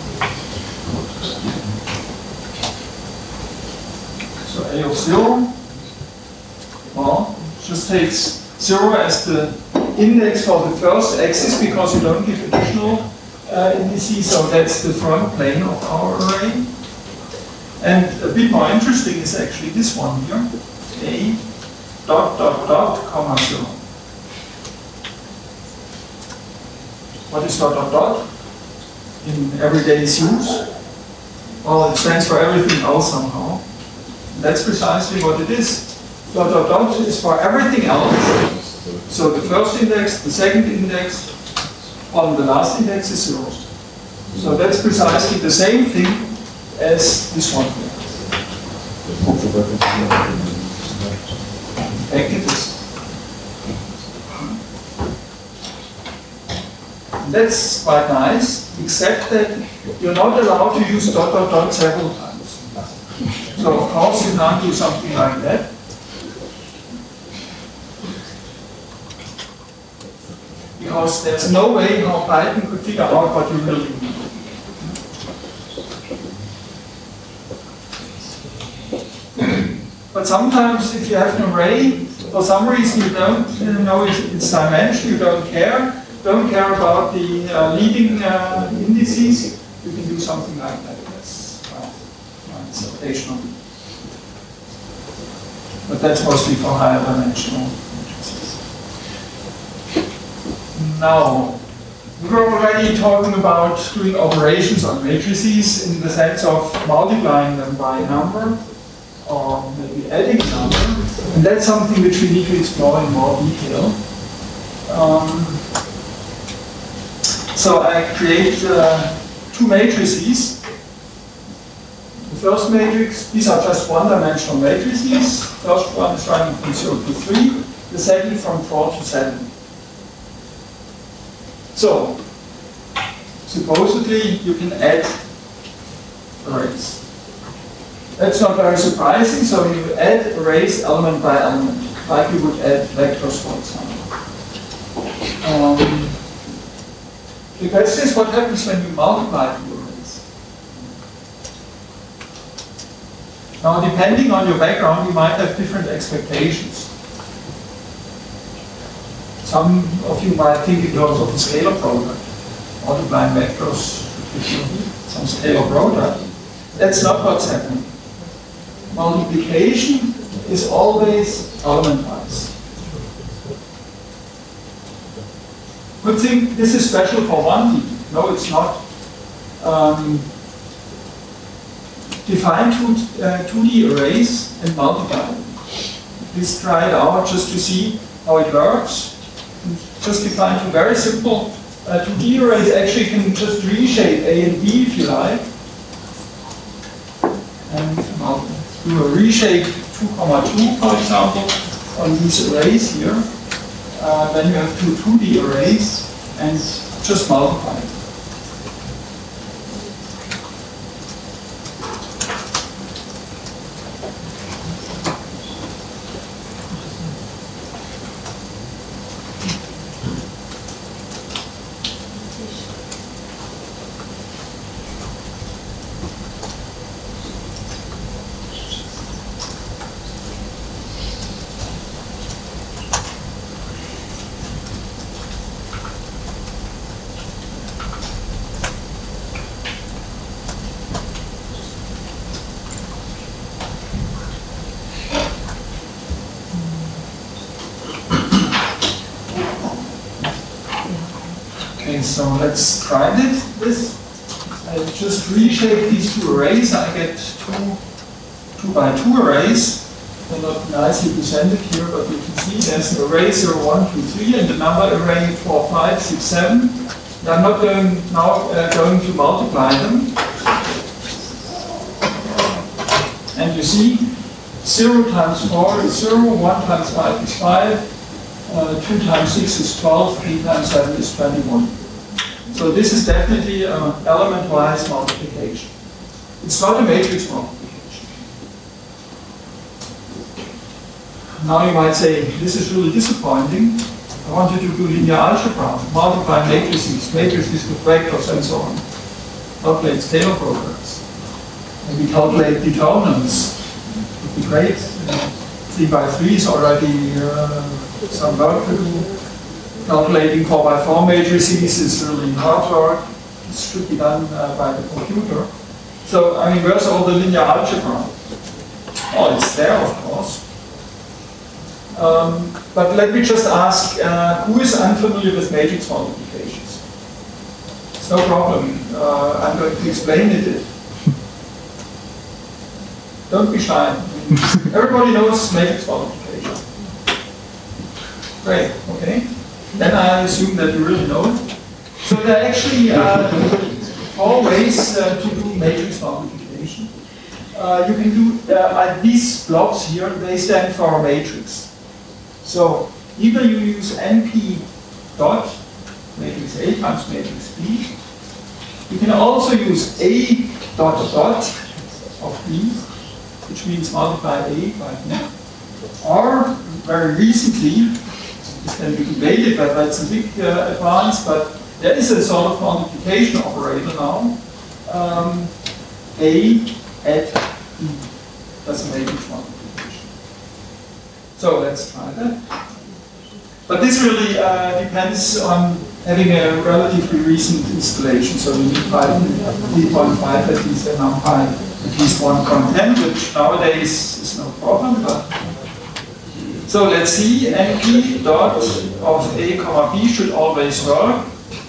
So A of 0, well, just takes 0 as the index for the first axis because you don't give additional indices, so that's the front plane of our array. And a bit more interesting is actually this one here, A dot dot dot comma 0. What is dot dot dot in everyday use? Well, it stands for everything else somehow. That's precisely what it is. Dot dot dot is for everything else. So the first index, the second index, on the last index is 0. So that's precisely the same thing as this one here. Back it is. That's quite nice, except that you're not allowed to use dot dot dot several times. So of course you can't do something like that. Because there's no way how Python could figure out what you really need. But sometimes if you have an array, for some reason you don't know its dimension, you don't care about the leading indices, you can do something like that. That's quite occasional. But that's mostly for higher dimensional matrices. Now, we were already talking about doing operations on matrices in the sense of multiplying them by a number, or maybe adding a number, and that's something which we need to explore in more detail. So I create two matrices. The first matrix, these are just one-dimensional matrices. First one is running from 0 to 3, the second from 4 to 7. So, supposedly you can add arrays. That's not very surprising, so you add arrays element by element, like you would add vectors, for example. The question is what happens when you multiply two arrays. Now, depending on your background, you might have different expectations. Some of you might think in terms of a scalar product. Multiplying vectors gives you some scalar product. That's not what's happening. Multiplication is always element-wise. Good thing, this is special for 1D. No, it's not. Define 2D arrays and multiply them. Please try it out just to see how it works. Just define two very simple 2D arrays. Actually, you can just reshape A and B if you like. And do a reshape 2, 2, for example, on these arrays here. Then you have two 2D arrays and just multiply it. Okay, so let's try this. I just reshape these two arrays. I get two by two arrays. they're not nicely presented here, but you can see there's an array 0, 1, 2, 3, and the number array 4, 5, 6, 7. I'm not going to multiply them. And you see, 0 times 4 is 0, 1 times 5 is 5, 2 times 6 is 12, 3 times 7 is 21. So this is definitely an element-wise multiplication. It's not a matrix multiplication. Now you might say, this is really disappointing. I want you to do linear algebra, multiply matrices with vectors and so on. Calculate scalar products. Maybe calculate determinants. Would be great. 3 by 3 is already some work to do. Calculating 4 by 4 matrices is really hard work. This should be done by the computer. So, I mean, where's all the linear algebra? Oh, it's there, of course. But let me just ask, who is unfamiliar with matrix multiplications? It's no problem. I'm going to explain it. Don't be shy. Everybody knows matrix multiplication. Great, okay. Then I assume that you really know it. So there are actually 4 ways to do matrix multiplication. You can do these blobs here, they stand for a matrix. So either you use NP dot, matrix A times matrix B. You can also use A dot dot of B, which means multiply A by B. Or, very recently, it can be debated, but that's a big advance, but there is a sort of multiplication operator now. A at B. That's a matrix multiplication. So let's try that. But this really depends on having a relatively recent installation. So you need 3.5 at least and NumPy at least 1.10, which nowadays is no problem. But so let's see, NP dot of A comma B should always work.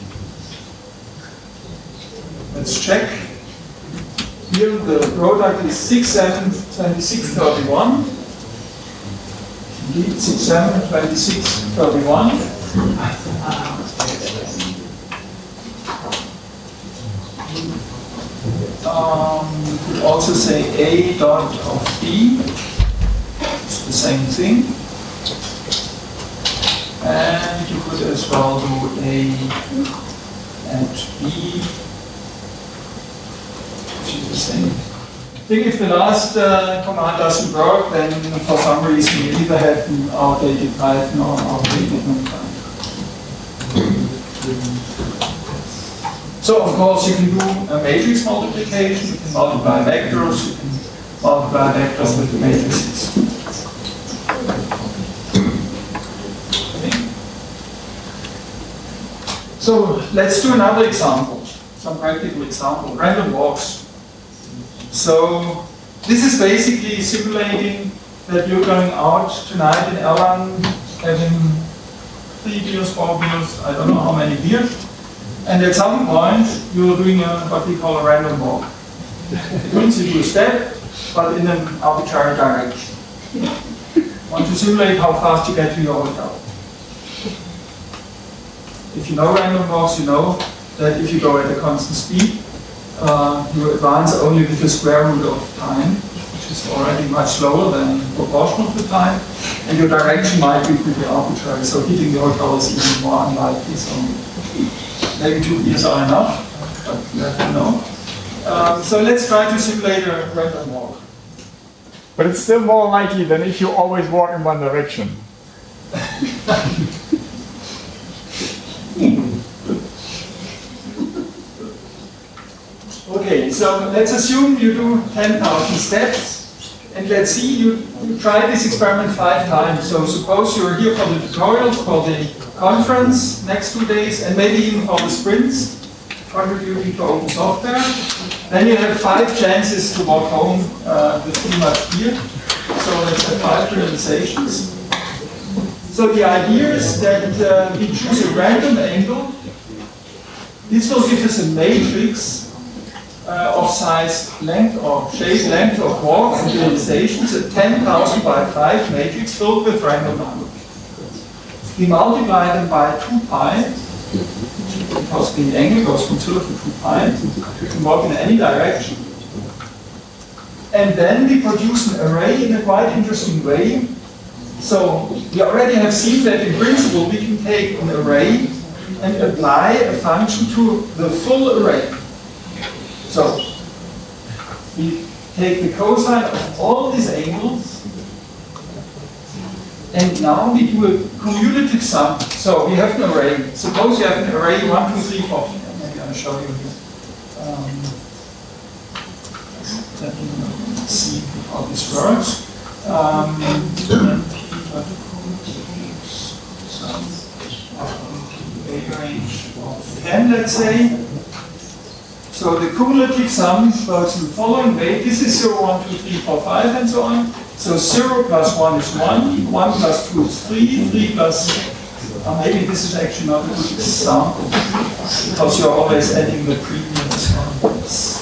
Let's check. Here the product is 6, 7, 26, 31. Indeed, 6, 7, 26, 31. You could also say A dot of B. It's the same thing. And you could as well do A at B, which is the same. I think if the last command doesn't work, then for some reason you either have an outdated Python or outdated NumPy. So of course you can do a matrix multiplication, you can multiply vectors, you can multiply vectors with the matrices. So let's do another example, some practical example, random walks. So this is basically simulating that you're going out tonight in Erlangen, having 3 beers, 4 beers, I don't know how many beers. And at some point, you're doing what we call a random walk. It means you do a step, but in an arbitrary direction. Want to simulate how fast you get to your hotel. If you know random walks, you know that if you go at a constant speed, you advance only with the square root of time, which is already much slower than proportional to time, and your direction might be pretty arbitrary, so hitting the hotel is even more unlikely. So maybe 2 beers are enough, but you have to know. So let's try to simulate a random walk. But it's still more likely than if you always walk in one direction. Okay, so let's assume you do 10,000 steps, and let's see, you try this experiment 5 times. So suppose you're here for the tutorials, for the conference next 2 days, and maybe even for the sprints, contributing to open software. Then you have 5 chances to walk home with pretty much beer. So let's have 5 realizations. So the idea is that we choose a random angle. This will give us a matrix of size length or shape length or quark realizations, a 10,000 by 5 matrix filled with random numbers. We multiply them by 2 pi, because the angle goes from 0 to 2 pi. We can work in any direction. And then we produce an array in a quite interesting way. So we already have seen that in principle we can take an array and apply a function to the full array. So we take the cosine of all these angles, and now we do a cumulative sum. So we have an array. Suppose you have an array 1, 2, 3, 4. Maybe I'll show you here. Let me see how this works. A range of 10, let's say. So the cumulative sum works in the following way. This is 0, 1, 2, 3, 4, 5, and so on. So 0 plus 1 is 1, 1 plus 2 is 3, 3 plus... maybe this is actually not a good example, because you're always adding the previous ones.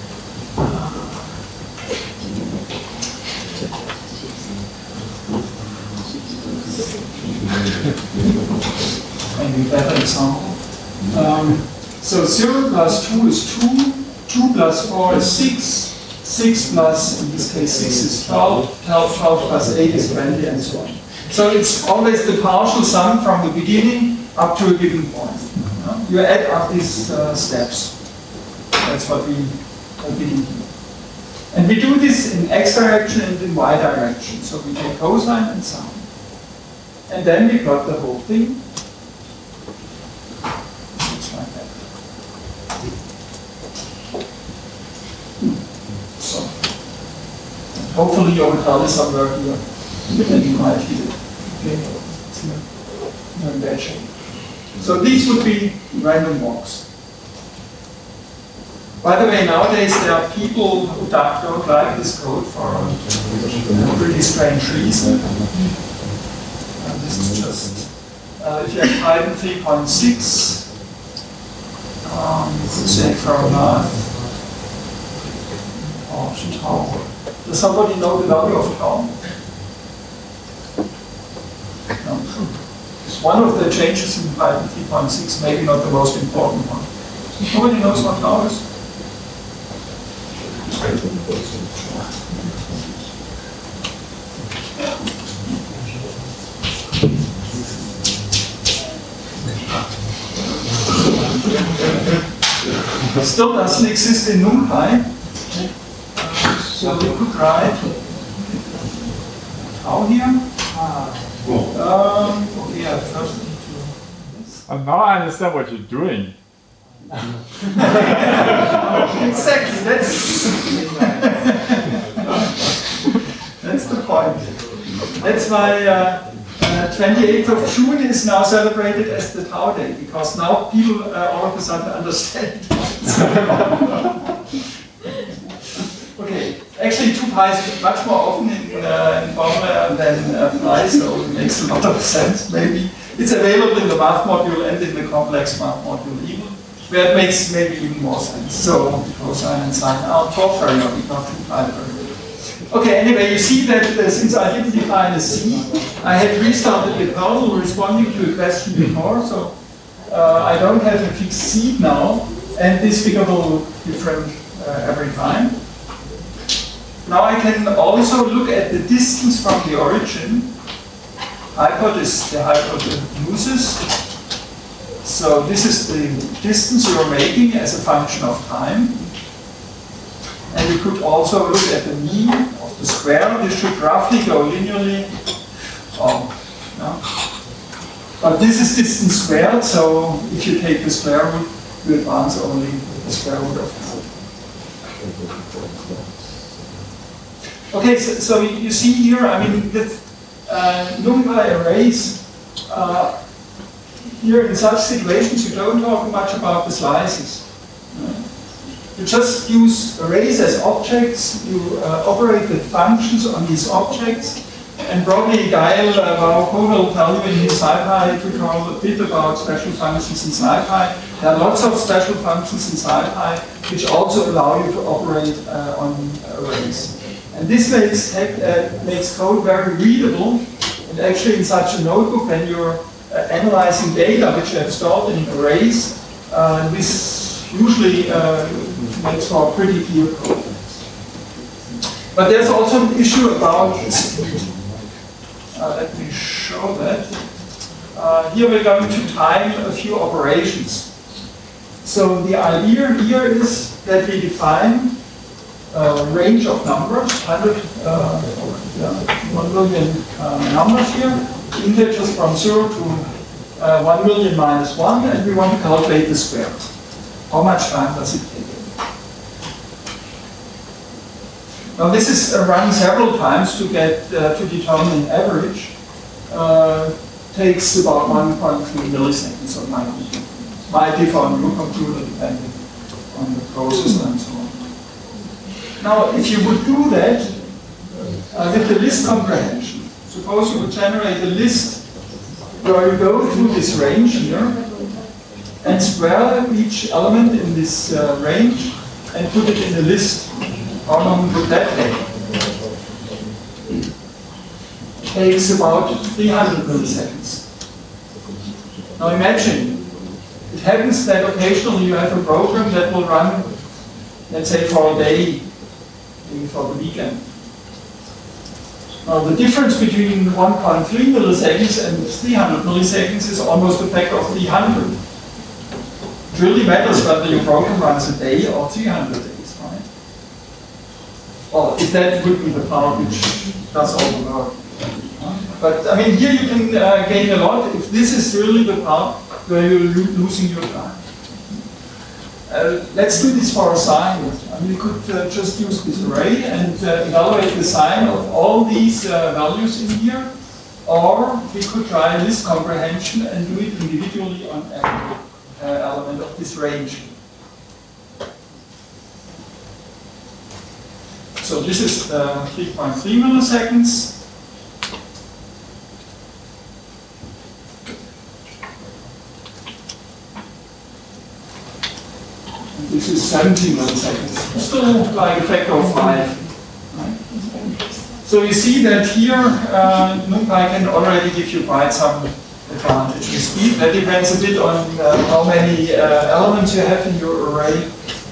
Maybe a better example. So 0 plus 2 is 2, 2 plus 4 is 6, 6 plus, in this case 6 is 12, 12 plus 8 is 20, and so on. So it's always the partial sum from the beginning up to a given point. You add up these steps. That's what we do. And we do this in x direction and in y direction. So we take cosine and sine. And then we plot the whole thing. Looks like that. So, hopefully your metal is some work here. Then you might hit it. Okay, you're in bad shape. So these would be random walks. By the way, nowadays there are people who don't like this code for pretty strange reason. This is just, if you have Python 3.6, say from tau. Does somebody know the value of tau? No. It's one of the changes in Python 3.6, maybe not the most important one. Nobody knows what tau is? It still doesn't exist in NumPy. So we could write tau here. Yeah, first we need to. And now I understand what you're doing. Exactly, that's the point. That's why 28th of June is now celebrated as the Tau Day, because now people all of a sudden understand. Okay, actually 2 pi is much more often in formula than pi, so it makes a lot of sense, maybe. It's available in the math module and in the complex math module even, where it makes maybe even more sense. So cosine and sine are taught very early, not 2 pi very early. Okay, anyway, you see that since I didn't define a C, I had restarted the kernel responding to a question before, so I don't have a fixed seed now, and this figure will look different every time. Now I can also look at the distance from the origin. Hypothesis, the hypothesis. So this is the distance you're making as a function of time. And you could also look at the mean of the square. This should roughly go linearly. No? But this is distance squared, so if you take the square root, you advance only with the square root of it. Okay, so you see here, I mean, with NumPy arrays, here in such situations you don't talk much about the slices. You just use arrays as objects, you operate with functions on these objects, And probably Gael Varoukov will tell you in his SciPy tutorial a bit about special functions in SciPy. There are lots of special functions in SciPy which also allow you to operate on arrays. And this makes code very readable. And actually in such a notebook, when you're analyzing data which you have stored in arrays, this usually makes for a pretty clear code. But there's also an issue about speed. Let me show that. Here we're going to time a few operations. So the idea here is that we define a range of numbers, 1 million numbers here, integers from 0 to 1 million minus 1, and we want to calculate the square. How much time does it take? Now this is run several times to get to determine average. Takes about 1.3 milliseconds or might differ on your computer depending on the processor and so on. Now if you would do that with the list comprehension, suppose you would generate a list where you go through this range here and square each element in this range and put it in the list. How long would that take? It takes about 300 milliseconds. Now imagine, it happens that occasionally you have a program that will run, let's say, for a day, maybe for the weekend. Now the difference between 1.3 milliseconds and 300 milliseconds is almost a factor of 300. It really matters whether your program runs a day or 300 days, right? Well, if that would be the part which does all the work. But I mean, here you can gain a lot if this is really the part where you're losing your time. Let's do this for a sign. I mean, we could just use this array and evaluate the sign of all these values in here, or we could try list comprehension and do it individually on every element of this range. So this is 3.3 milliseconds. And this is 70 milliseconds. Still like a factor of 5. Right? So you see that here NumPy can already give you quite some advantage with speed. That depends a bit on how many elements you have in your array.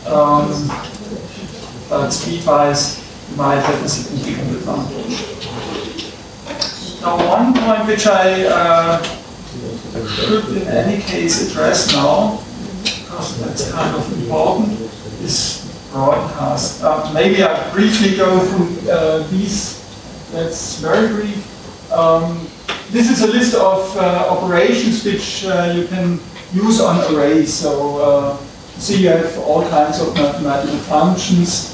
But speed-wise, you might have a significant advantage. Now, one point which I should in any case address now, because that's kind of important, is broadcast. Maybe I briefly go through these. That's very brief. This is a list of operations which you can use on arrays. So, see, you have all kinds of mathematical functions.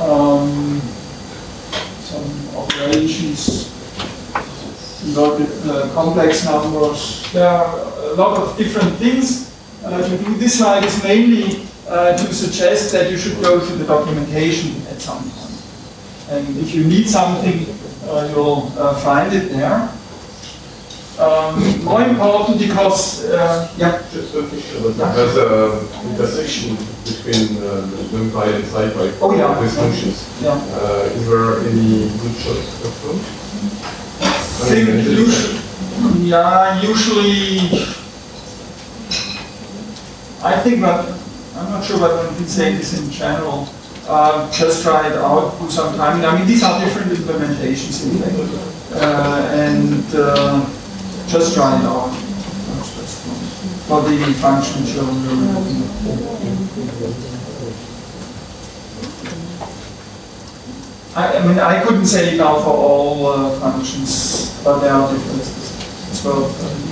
Some operations, work with complex numbers. There are a lot of different things to do. This slide is mainly to suggest that you should go to the documentation at some point. And if you need something, you'll find it there. More important because, yeah. Just a question, but there's an intersection between NumPy and SciPy. Oh yeah. With functions. Yeah. Is there any good shortcut? Usually, I think that, I'm not sure whether I can say this in general, just try it out, do some time. I mean, these are different implementations in fact. And just try it out. For the function shown. I mean, I couldn't say it now for all functions, but there are differences as well.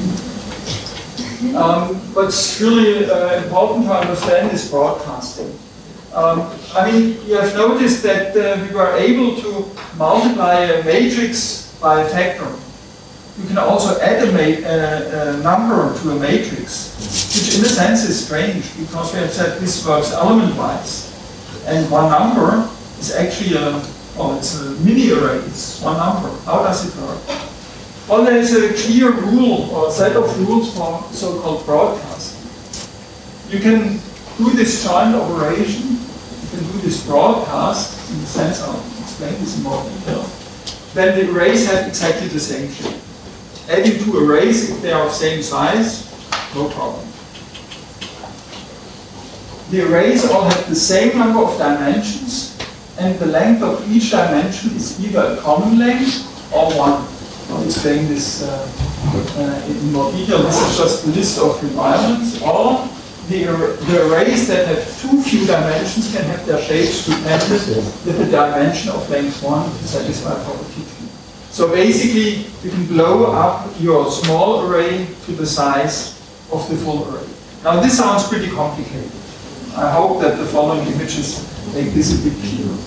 What's really important to understand is broadcasting. I mean, you have noticed that we were able to multiply a matrix by a factor. You can also add a number to a matrix, which in a sense is strange because we have said this works element-wise. And one number is actually a Oh, it's a mini array, it's one number. How does it work? Well, there is a clear rule or set of rules for so-called broadcasting. You can do this joint operation, you can do this broadcast, in the sense I'll explain this in more detail. Then the arrays have exactly the same shape. Adding two arrays, if they are of same size, no problem. The arrays all have the same number of dimensions, and the length of each dimension is either a common length or one. I'll explain this in more detail. This is just a list of requirements. Or the arrays that have too few dimensions can have their shapes dependent with the dimension of length 1 to satisfy property 2. So basically, you can blow up your small array to the size of the full array. Now this sounds pretty complicated. I hope that the following images make this a bit clearer.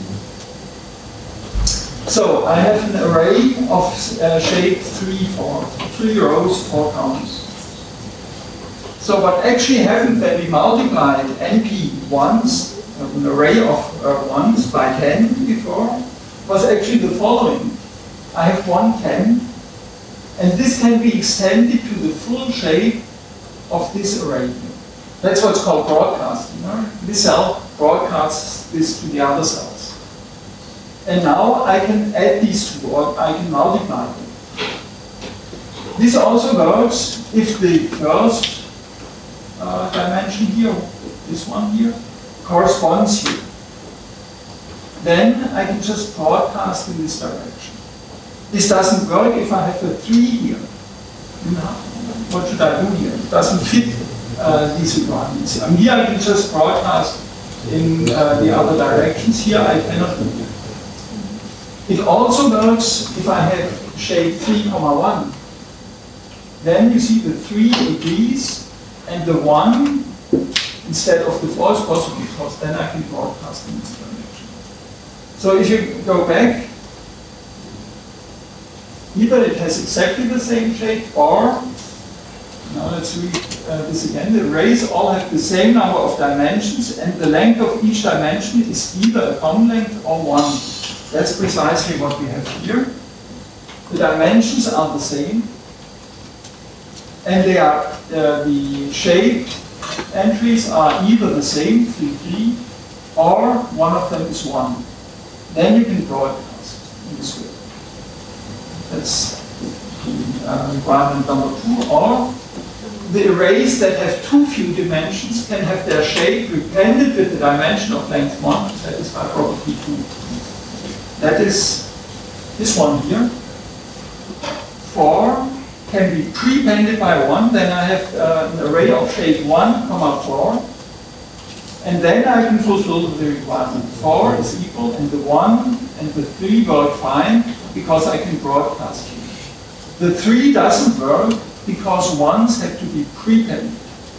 So I have an array of shape 3 rows, 4 columns. So what actually happened when we multiplied NP ones, an array of ones by 10 before, was actually the following. I have 1 10, and this can be extended to the full shape of this array. That's what's called broadcasting. Right? This cell broadcasts this to the other cells. And now I can add these two, or I can multiply them. This also works if the first dimension here, this one here, corresponds here. Then I can just broadcast in this direction. This doesn't work if I have a 3 here. What should I do here? It doesn't fit these requirements. Here I can just broadcast in the other directions. Here I cannot do it. It also works if I have shape 3,1. Then you see the 3 agrees, and the 1 instead of the 4 is possible, because then I can broadcast in this direction. So if you go back, either it has exactly the same shape, or, now let's read this again, the arrays all have the same number of dimensions, and the length of each dimension is either a common length or 1. That's precisely what we have here. The dimensions are the same, and they are the shape entries are either the same, 3, 3, or one of them is 1. Then you can broadcast in this way. That's requirement number 2. Or the arrays that have too few dimensions can have their shape dependent with the dimension of length 1 to satisfy property 2. That is this one here. 4 can be prepended by 1. Then I have an array of shape 1, 4. And then I can fulfill the requirement. 4 is equal, and the 1 and the 3 work fine because I can broadcast here. The 3 doesn't work because 1s have to be prepended.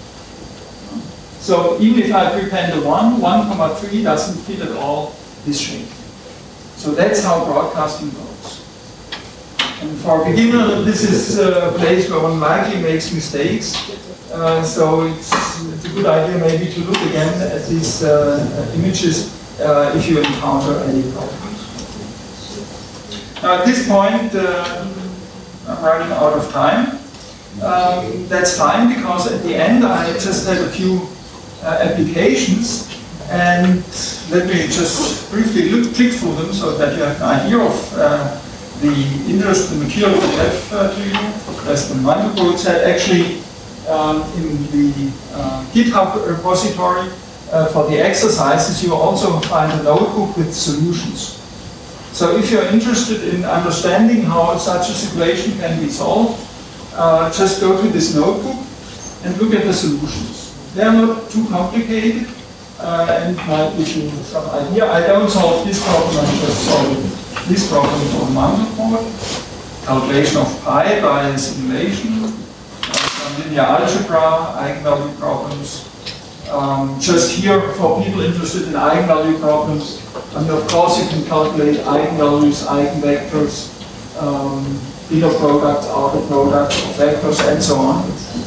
So even if I prepend a 1, 1,3 doesn't fit at all this shape. So that's how broadcasting goes. And for a beginner, this is a place where one likely makes mistakes. So it's a good idea maybe to look again at these images if you encounter any problems. Now at this point, I'm running out of time. That's fine, because at the end I just had a few applications. And let me just briefly click through them so that you have an idea of the interest, the material we have to you. As the Mandelbrot said, actually in the GitHub repository for the exercises, you also find a notebook with solutions. So if you're interested in understanding how such a situation can be solved, just go to this notebook and look at the solutions. They're not too complicated. And might give you some idea. I don't solve this problem, I'm just solving this problem for Mandelbrot. Calculation of pi by simulation, some linear algebra, eigenvalue problems. Just here for people interested in eigenvalue problems. And of course you can calculate eigenvalues, eigenvectors, inner products, outer products of vectors, and so on.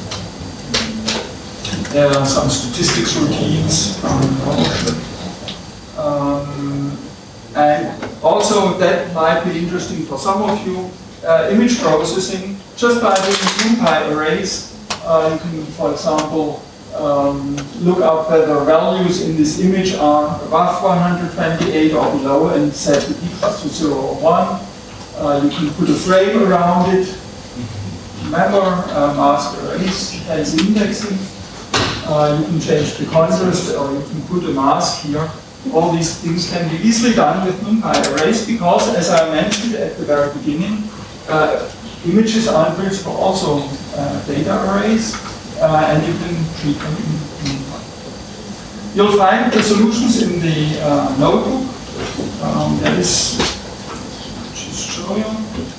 There are some statistics routines. And also also that might be interesting for some of you, image processing. Just by doing NumPy arrays, you can, for example, look up whether values in this image are above 128 or below and set the equals to 0 or 1. You can put a frame around it. Remember, mask arrays as indexing. You can change the contrast, or you can put a mask here. All these things can be easily done with NumPy arrays because, as I mentioned at the very beginning, images are in principle also data arrays, and you can treat them in NumPy. You'll find the solutions in the notebook. That is, just show you.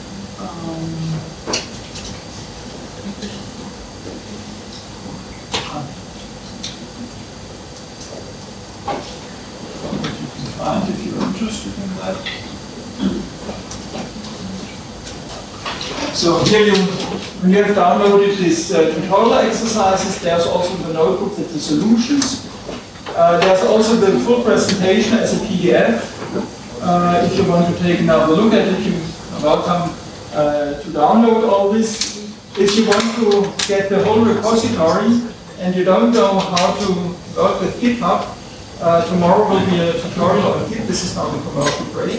If you're interested in that. So here when you have downloaded these tutorial exercises, there's also the notebook with the solutions. There's also the full presentation as a PDF. If you want to take another look at it, you're welcome to download all this. If you want to get the whole repository and you don't know how to work with GitHub, tomorrow will be a tutorial on Git. This is not a commercial break.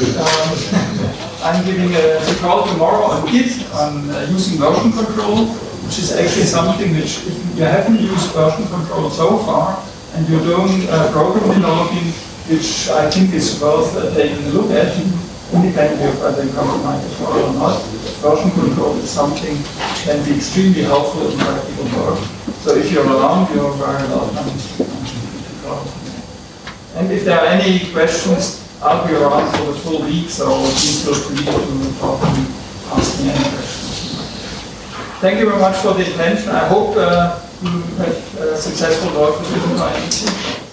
I'm giving a tutorial tomorrow on Git on using version control, which is actually something which, if you haven't used version control so far, and you're doing program developing, which I think is worth taking a look at, independently of whether you come to my tutorial or not. Version control is something that can be extremely helpful in practical work. So if you're around, you're very welcome. And if there are any questions, I'll be around for the full week, so please feel free to talk and ask me any questions. Thank you very much for the attention. I hope you have successful work with NumPy.